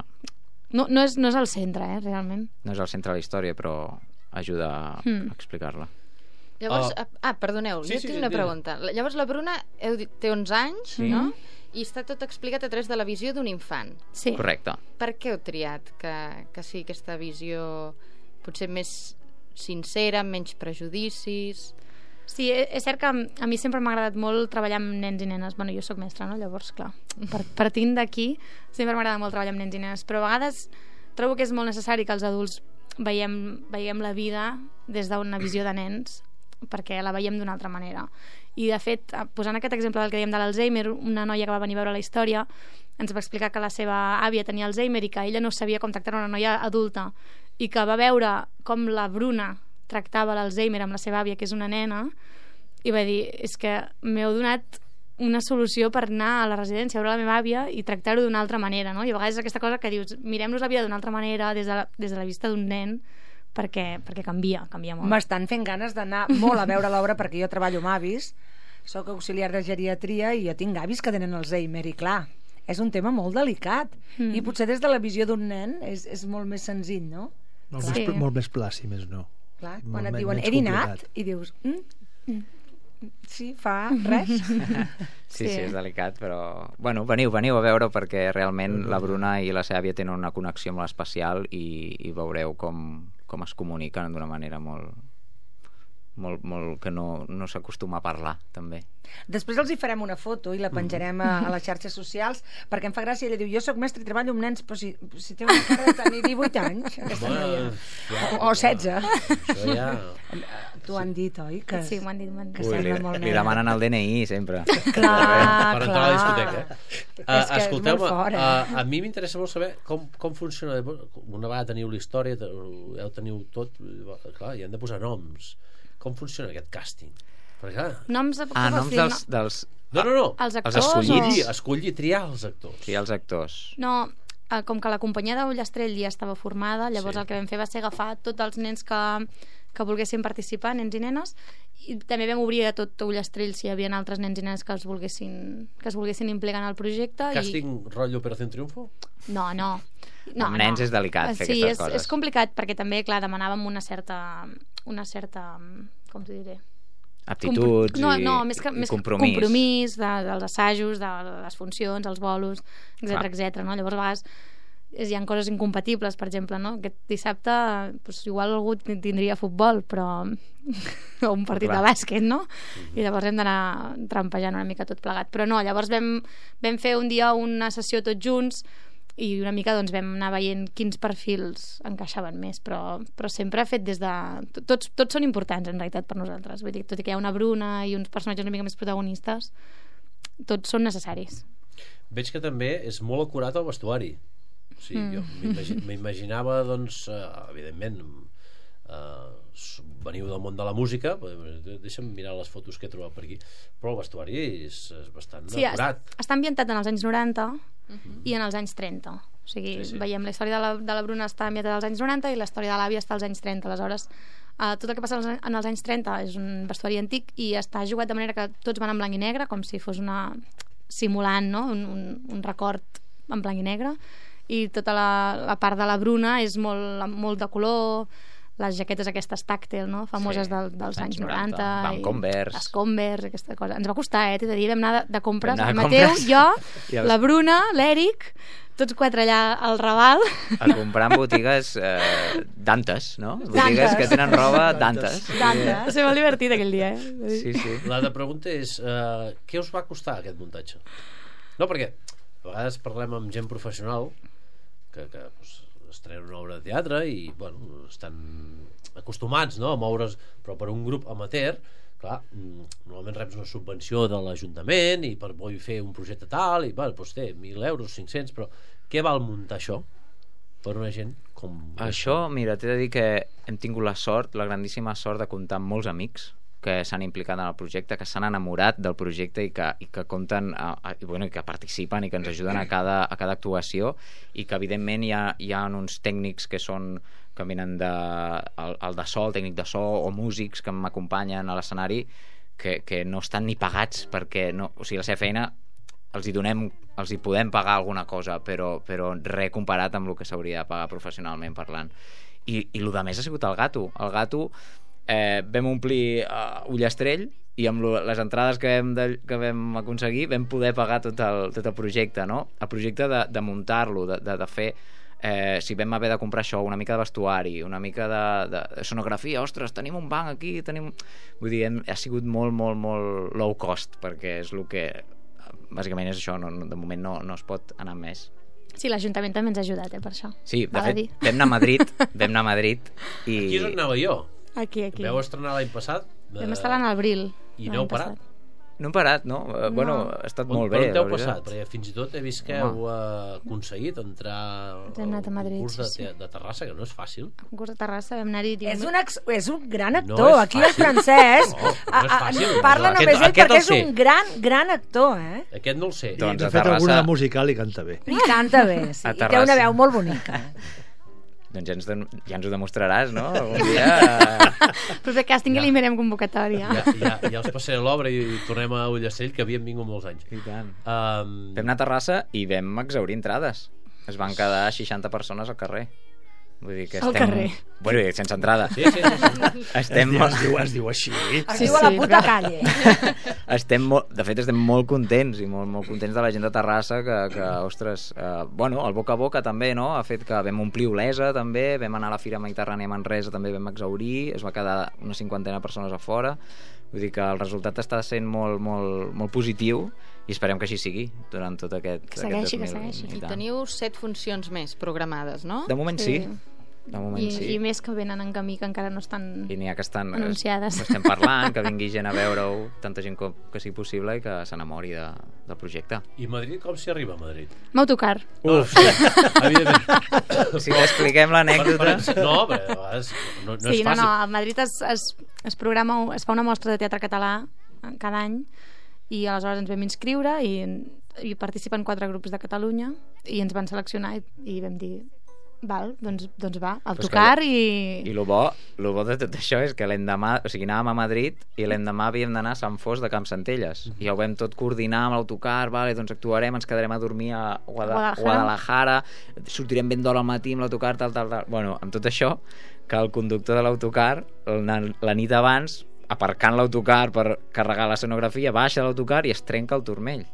No és el centre, realment. No és el centre de la història, però ajuda a explicar-la. Llavors, perdoneu, jo tinc una pregunta. Llavors la Bruna té 11 anys, no? I està tot explicat a través de la visió d'un infant. Sí. Correcte. Per què heu triat que sigui aquesta visió potser més sincera, amb menys prejudicis? Sí, és cert que a mi sempre m'ha agradat molt treballar amb nens i nenes. Bueno, jo sóc mestra, no? Llavors, clar, partint d'aquí sempre m'agrada molt treballar amb nens i nenes, però a vegades trobo que és molt necessari que els adults veiem la vida des d'una visió de nens, perquè la veiem d'una altra manera. I de fet, posant aquest exemple del que dèiem de l'Alzheimer, una noia que va venir a veure la història ens va explicar que la seva àvia tenia Alzheimer i que ella no sabia com tractar una noia adulta, i que va veure com la Bruna tractava l'Alzheimer amb la seva àvia, que és una nena, i va dir, és que m'heu donat una solució per anar a la residència a veure la meva àvia i tractar-ho d'una altra manera, no? I a vegades és aquesta cosa que dius, mirem-nos la vida d'una altra manera des de la vista d'un nen, perquè canvia molt. M'estan fent ganes d'anar molt a veure l'obra, perquè jo treballo amb avis, soc auxiliar de geriatria i jo tinc avis que tenen Alzheimer, i clar, és un tema molt delicat, i potser des de la visió d'un nen és molt més senzill, no? Molt més pla, si més no. Clar, quan et diuen he dinat i dius sí, fa res. Sí, és delicat, però bueno, veniu a veure, perquè realment la Bruna i la seva àvia tenen una connexió molt especial, i veureu com es comuniquen d'una manera molt que no s'acostuma a parlar, també. Després els hi farem una foto i la penjarem a les xarxes socials, perquè em fa gràcia. Ella diu, jo soc mestre i treballo amb nens, però si té una cara de tenir 18 anys, aquesta noia. O 16. Això ja... T'ho han dit, oi? Que sí, m'ho han dit. Li demanen el DNI, sempre. Clar, per entrar a la discoteca. Escolteu, a mi m'interessa molt saber com funciona. Una vegada teniu la història, ja ho teniu tot, clar, hi han de posar noms. Com funciona aquest càsting? Perquè, noms dels... No. Els actors. Escollir, triar els actors. Triar els actors. No, com que la companyia d'Ullastrell ja estava formada, llavors el que vam fer va ser agafar tots els nens que volguessin participar, nens i nenes, i també vam obrir a tot Ullastrell si hi havia altres nens i nenes que es volguessin implicar en el projecte. Càsting rotllo Operación Triunfo? No. Amb nens és delicat fer aquestes coses. Sí, és complicat, perquè també, clar, demanàvem una certa com t'ho diré? Aptituds més compromís dels assajos, de les funcions, els bolos, etc. No? Llavors a vegades hi ha coses incompatibles, per exemple, no? Aquest dissabte igual algú tindria futbol, però o un partit de bàsquet, no? I llavors hem d'anar trampejant una mica tot plegat, però no, llavors vam fer un dia una sessió tots junts i una mica vam anar veient quins perfils encaixaven més, però sempre fet des de... Tots són importants, en realitat, per nosaltres. Vull dir, tot i que hi ha una Bruna i uns personatges una mica més protagonistes, tots són necessaris. Veig que també és molt acurat el vestuari. O sigui, jo m'imaginava, doncs, evidentment, veniu del món de la música, deixa'm mirar les fotos que he trobat per aquí, però el vestuari és bastant acurat. Està ambientat en els anys 90 i en els anys 30. O sigui, veiem la història de la Bruna està ambientada als anys 90 i la història de l'àvia està als anys 30. Aleshores, tot el que passa en els anys 30 és un vestuari antic i està jugat de manera que tots van en blanc i negre, com si fos simulant, no? un record en blanc i negre, i tota la part de la Bruna és molt de color, les jaquetes aquestes tàctil, no? Famoses dels anys 90 Van Converse, les Converse, aquesta cosa. Ens va costar, t'he de dir, vam anar de compres, el Mateu, jo, la Bruna, l'Eric, tots quatre allà al Raval a comprar en botigues d'antes, no? Botigues que tenen roba d'antes. Va ser molt divertit aquell dia, Sí. La pregunta és què us va costar aquest muntatge? No, perquè a vegades parlem amb gent professional que estrenen una obra de teatre i estan acostumats, no, a moure's, però per un grup amateur, clar, normalment reps una subvenció de l'Ajuntament i vull fer un projecte tal i doncs té 1.000 euros, 500, però què val muntar això per una gent com... Això, mira, t'he de dir que hem tingut la grandíssima sort de comptar amb molts amics que s'han implicat en el projecte, que s'han enamorat del projecte i que compten i que participen i que ens ajuden a cada actuació, i que evidentment hi ha uns tècnics que venen el de so, el tècnic de so, o músics que m'acompanyen a l'escenari que no estan ni pagats perquè o sigui, la seva feina els hi podem pagar alguna cosa, però res comparat amb el que s'hauria de pagar professionalment parlant. I el de més ha sigut el Gato. El Gato vam omplir Ullastrell i amb les entrades que vam aconseguir vam poder pagar tot el projecte, no? El projecte de muntar-lo, de fer si vam haver de comprar això, una mica de vestuari, una mica de sonografia, ostres, tenim un banc aquí, vull dir, ha sigut molt, molt, molt low cost, perquè és el que bàsicament és això, de moment no es pot anar més. Sí, l'Ajuntament també ens ha ajudat, per això. Sí, de fet, vam anar a Madrid i... Aquí és on anava jo. Aquí. Vau estrenar l'any passat? Vam estar l'any al Bril. I no heu parat? No hem parat, no? Bueno, ha estat molt bé. On heu passat? Perquè fins i tot he vist que heu aconseguit entrar al concurs de Terrassa, que no és fàcil. Al concurs de Terrassa vam anar-hi... És un gran actor. Aquí el Francesc parla només ell perquè és un gran actor, Aquest no el sé. De fet, alguna musical i canta bé. I canta bé, sí. I té una veu molt bonica. Doncs ja ens ho demostraràs, no? Algun dia... Però per càsting ja li mirem convocatòria. Ja us passaré l'obra i tornem a Ullastrell, que havíem vingut molts anys. I tant. Vam anar a Terrassa i vam exaurir entrades. Es van quedar 60 persones al carrer. Vull dir que al carrer. Bueno, sense entrada. Sí. Estem... Es diu així. Es diu a la puta calle. De fet, estem molt contents i molt contents de la gent de Terrassa que ostres, bueno, el boca a boca també, no? Ha fet que vam omplir Olesa també, vam anar a la Fira Mediterrània a Manresa, també vam exhaurir, es va quedar una 50 de persones a fora. Vull dir que el resultat està sent molt positiu i esperem que així sigui durant tot aquest... Que segueixi. I teniu 7 funcions més programades, no? De moment sí. De moment sí. I més que venen en camí, que encara no estan I n'hi ha que estan anunciades. Estem parlant, que vingui gent a veure-ho, tanta gent que sigui possible i que s'enamori del projecte. I Madrid, com s'hi arriba a Madrid? Amb autocar. Uf, evidentment. Si expliquem l'anècdota... No, però a vegades no és fàcil. No, a Madrid es programa, es fa una mostra de teatre català cada any i aleshores ens vam inscriure i participen 4 grups de Catalunya i ens van seleccionar i vam dir val, doncs va, autocar i lo bo de tot això és que l'endemà, o sigui, anàvem a Madrid i l'endemà havíem d'anar a Sant Fost de Campsentelles i ho vam tot coordinar amb l'autocar, vale, doncs actuarem, ens quedarem a dormir a Guadalajara, sortirem ben d'hora al matí amb l'autocar, tal. Bueno, amb tot això, que el conductor de l'autocar la nit abans, aparcant l'autocar per carregar l'escenografia, baixa de l'autocar i es trenca el turmell.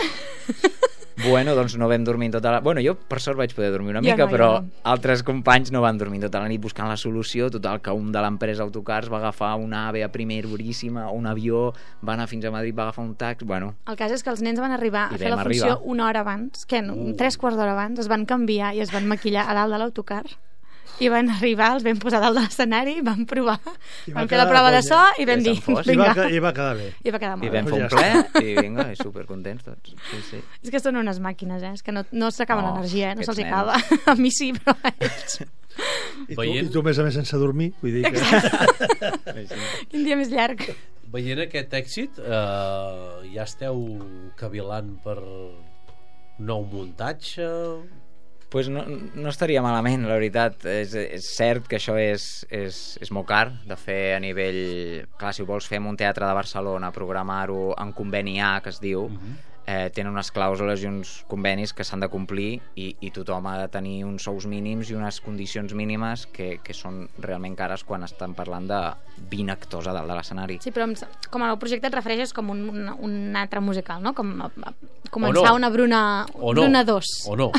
Bueno, doncs no vam dormir tota la... Bueno, jo per sort vaig poder dormir una mica, però altres companys no van dormir tota la nit buscant la solució. Total, que un de l'empresa Autocars va agafar una AVE a primera horíssima, un avió, va anar fins a Madrid, va agafar un taxi, bueno... El cas és que els nens van arribar a fer la funció una hora abans, 3 quarts d'hora abans, es van canviar i es van maquillar a dalt de l'autocar i van arribar, els vam posar dalt de l'escenari, van provar, van fer la prova de so i vam dir, vinga. I va quedar bé. I va quedar molt bé. I vam fer un ple i vinga, i supercontents tots. Sí. És que són unes màquines, és que no s'acaba l'energia, no se'ls acaba. A mi sí, però ells... I tu, a més sense dormir, vull dir que... Quin dia més llarg. Veient aquest èxit, ja esteu cavilant per nou muntatge... Pues no estaria malament, la veritat. És cert que això és molt car de fer a nivell... Clar, si ho vols fer en un teatre de Barcelona, programar-ho en conveni A, que es diu, tenen unes clàusules i uns convenis que s'han de complir i tothom ha de tenir uns sous mínims i unes condicions mínimes que són realment cares quan estan parlant de 20 actors a dalt de l'escenari. Sí, però com el projecte et refereixes com un altre musical, no? Com començar una Bruna 2. O no.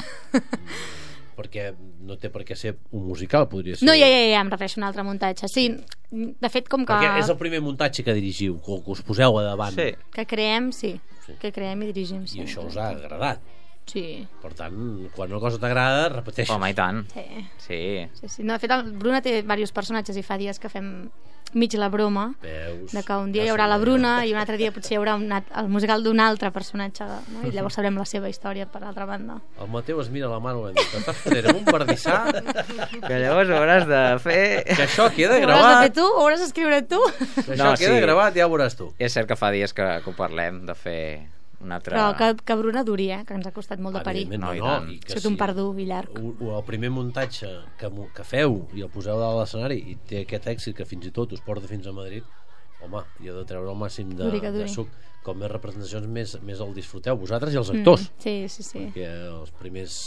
Perquè no té per què ser un musical, podria ser. No, ja, em refereixo a un altre muntatge. Sí, de fet, com que... Perquè és el primer muntatge que dirigiu, que us poseu a davant. Sí. Que creem, que creem i dirigim. I això us ha agradat. Sí. Per tant, quan una cosa t'agrada, repeteixes. Home, i tant. Sí. No, de fet, el Bruna té diversos personatges i fa dies que fem mig la broma. Veus? De que un dia hi haurà la Bruna i un altre dia potser hi haurà el musical d'un altre personatge, no? I llavors sabrem la seva història per l'altra banda. El Mateu es mira la mano i diu, t'estàs fotent un bardissà que llavors hauràs de fer... Que això queda gravat. Ho hauràs de fer tu, ho hauràs d'escriure tu. Que això queda gravat, ja ho veuràs tu. És cert que fa dies que ho parlem, de fer... Però que Bruna duri, que ens ha costat molt de parir. No, és un perdó i llarg. El primer muntatge que feu i el poseu dalt de l'escenari i té aquest èxit que fins i tot us porta fins a Madrid, home, hi ha de treure el màxim de suc. Com més representacions més el disfruteu vosaltres i els actors. Sí. Perquè les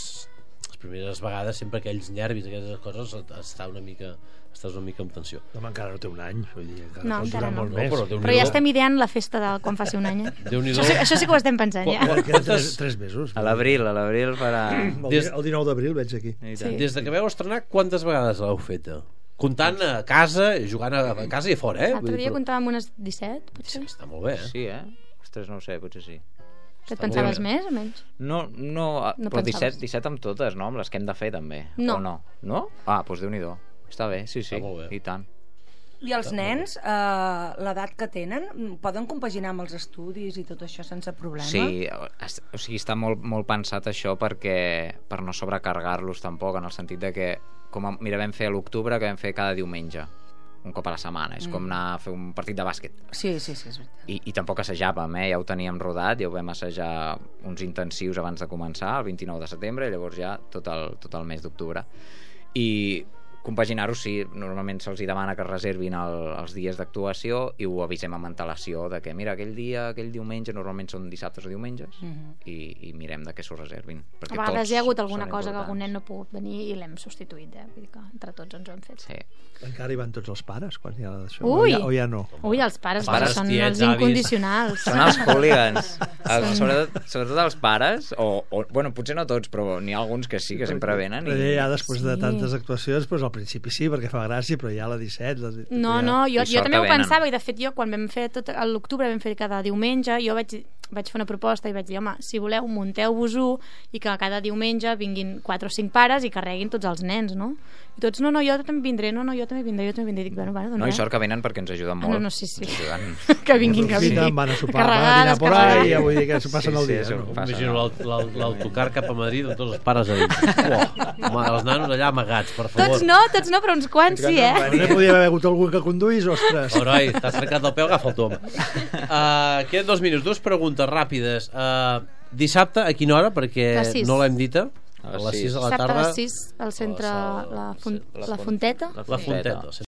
primeres vegades sempre aquells nervis, aquelles coses, estàs una mica en tensió. No, encara no té un any, vull dir, encara molt no. Més. Però ja estem ideant la festa de quan faci un any. Això sí que ho estem pensant, ja. Queden 3 mesos. A l'abril farà... El 19 d'abril veig aquí. Des de que vau estrenar, quantes vegades l'heu feta? Comptant a casa, jugant a casa i a fora, L'altre dia comptàvem unes 17, potser. Està molt bé, Sí, Ostres, no ho sé, potser sí. Que et pensaves més o menys? No, però 17 amb totes, no? Amb les que hem de fer, també. No. O no? No? Doncs Déu-n'hi-do. Està bé, sí, i tant. I els nens, l'edat que tenen, poden compaginar amb els estudis i tot això sense problema? Sí, o sigui, està molt pensat això per no sobrecarregar-los tampoc, en el sentit de que, mira, vam fer a l'octubre que vam fer cada diumenge, un cop a la setmana, és com anar a fer un partit de bàsquet. Sí, és veritat. I tampoc assajàvem, ja ho teníem rodat, ja ho vam assajar uns intensius abans de començar, el 29 de setembre, i llavors ja tot el mes d'octubre. I compaginar-ho, sí, normalment se'ls demana que reservin els dies d'actuació i ho avisem amb antelació de que mira, aquell diumenge, normalment són dissabtes o diumenges, i mirem de què s'ho reservin. A vegades hi ha hagut alguna cosa que algun nen no ha pogut venir i l'hem substituït, vull dir que entre tots ens ho hem fet. Sí. Encara hi van tots els pares quan hi ha d'això? Ui! O ja no? Ui, els pares són els incondicionals. Són els hooligans. Sobretot els pares, o bueno, potser no tots, però n'hi ha alguns que sí, que sempre venen. Ja després de tantes actuacions, al principi sí, perquè fa gràcia, però ja a la 17... No, jo també ho pensava, i de fet jo quan vam fer a l'octubre vam fer cada diumenge, jo vaig fer una proposta i vaig dir, home, si voleu munteu-vos-ho i que cada diumenge vinguin 4 o 5 pares i carreguin tots els nens, no? I tots, no, jo també vindré, jo també vindré. Dic, bueno, doncs no, i sort que venen perquè ens ajuden molt. No, sí. Que vinguin. Van a sopar, van a dinar por ahí, vull dir que s'ho passen el dia. Imagino l'autocar cap a Madrid amb tots els pares a dins. Els nanos allà amagats, per favor. Tots no, però uns quants sí, No podia haver hagut algú que conduís, ostres. Heroi, t'has trencat el peu, agafa el tom. Queden 2 minuts, 2 preguntes ràpides. Dissabte, a quina hora? Perquè no l'hem dita. A les 6 de la tarda. Dissabte a les 6 al centre La Fonteta. La Fonteta.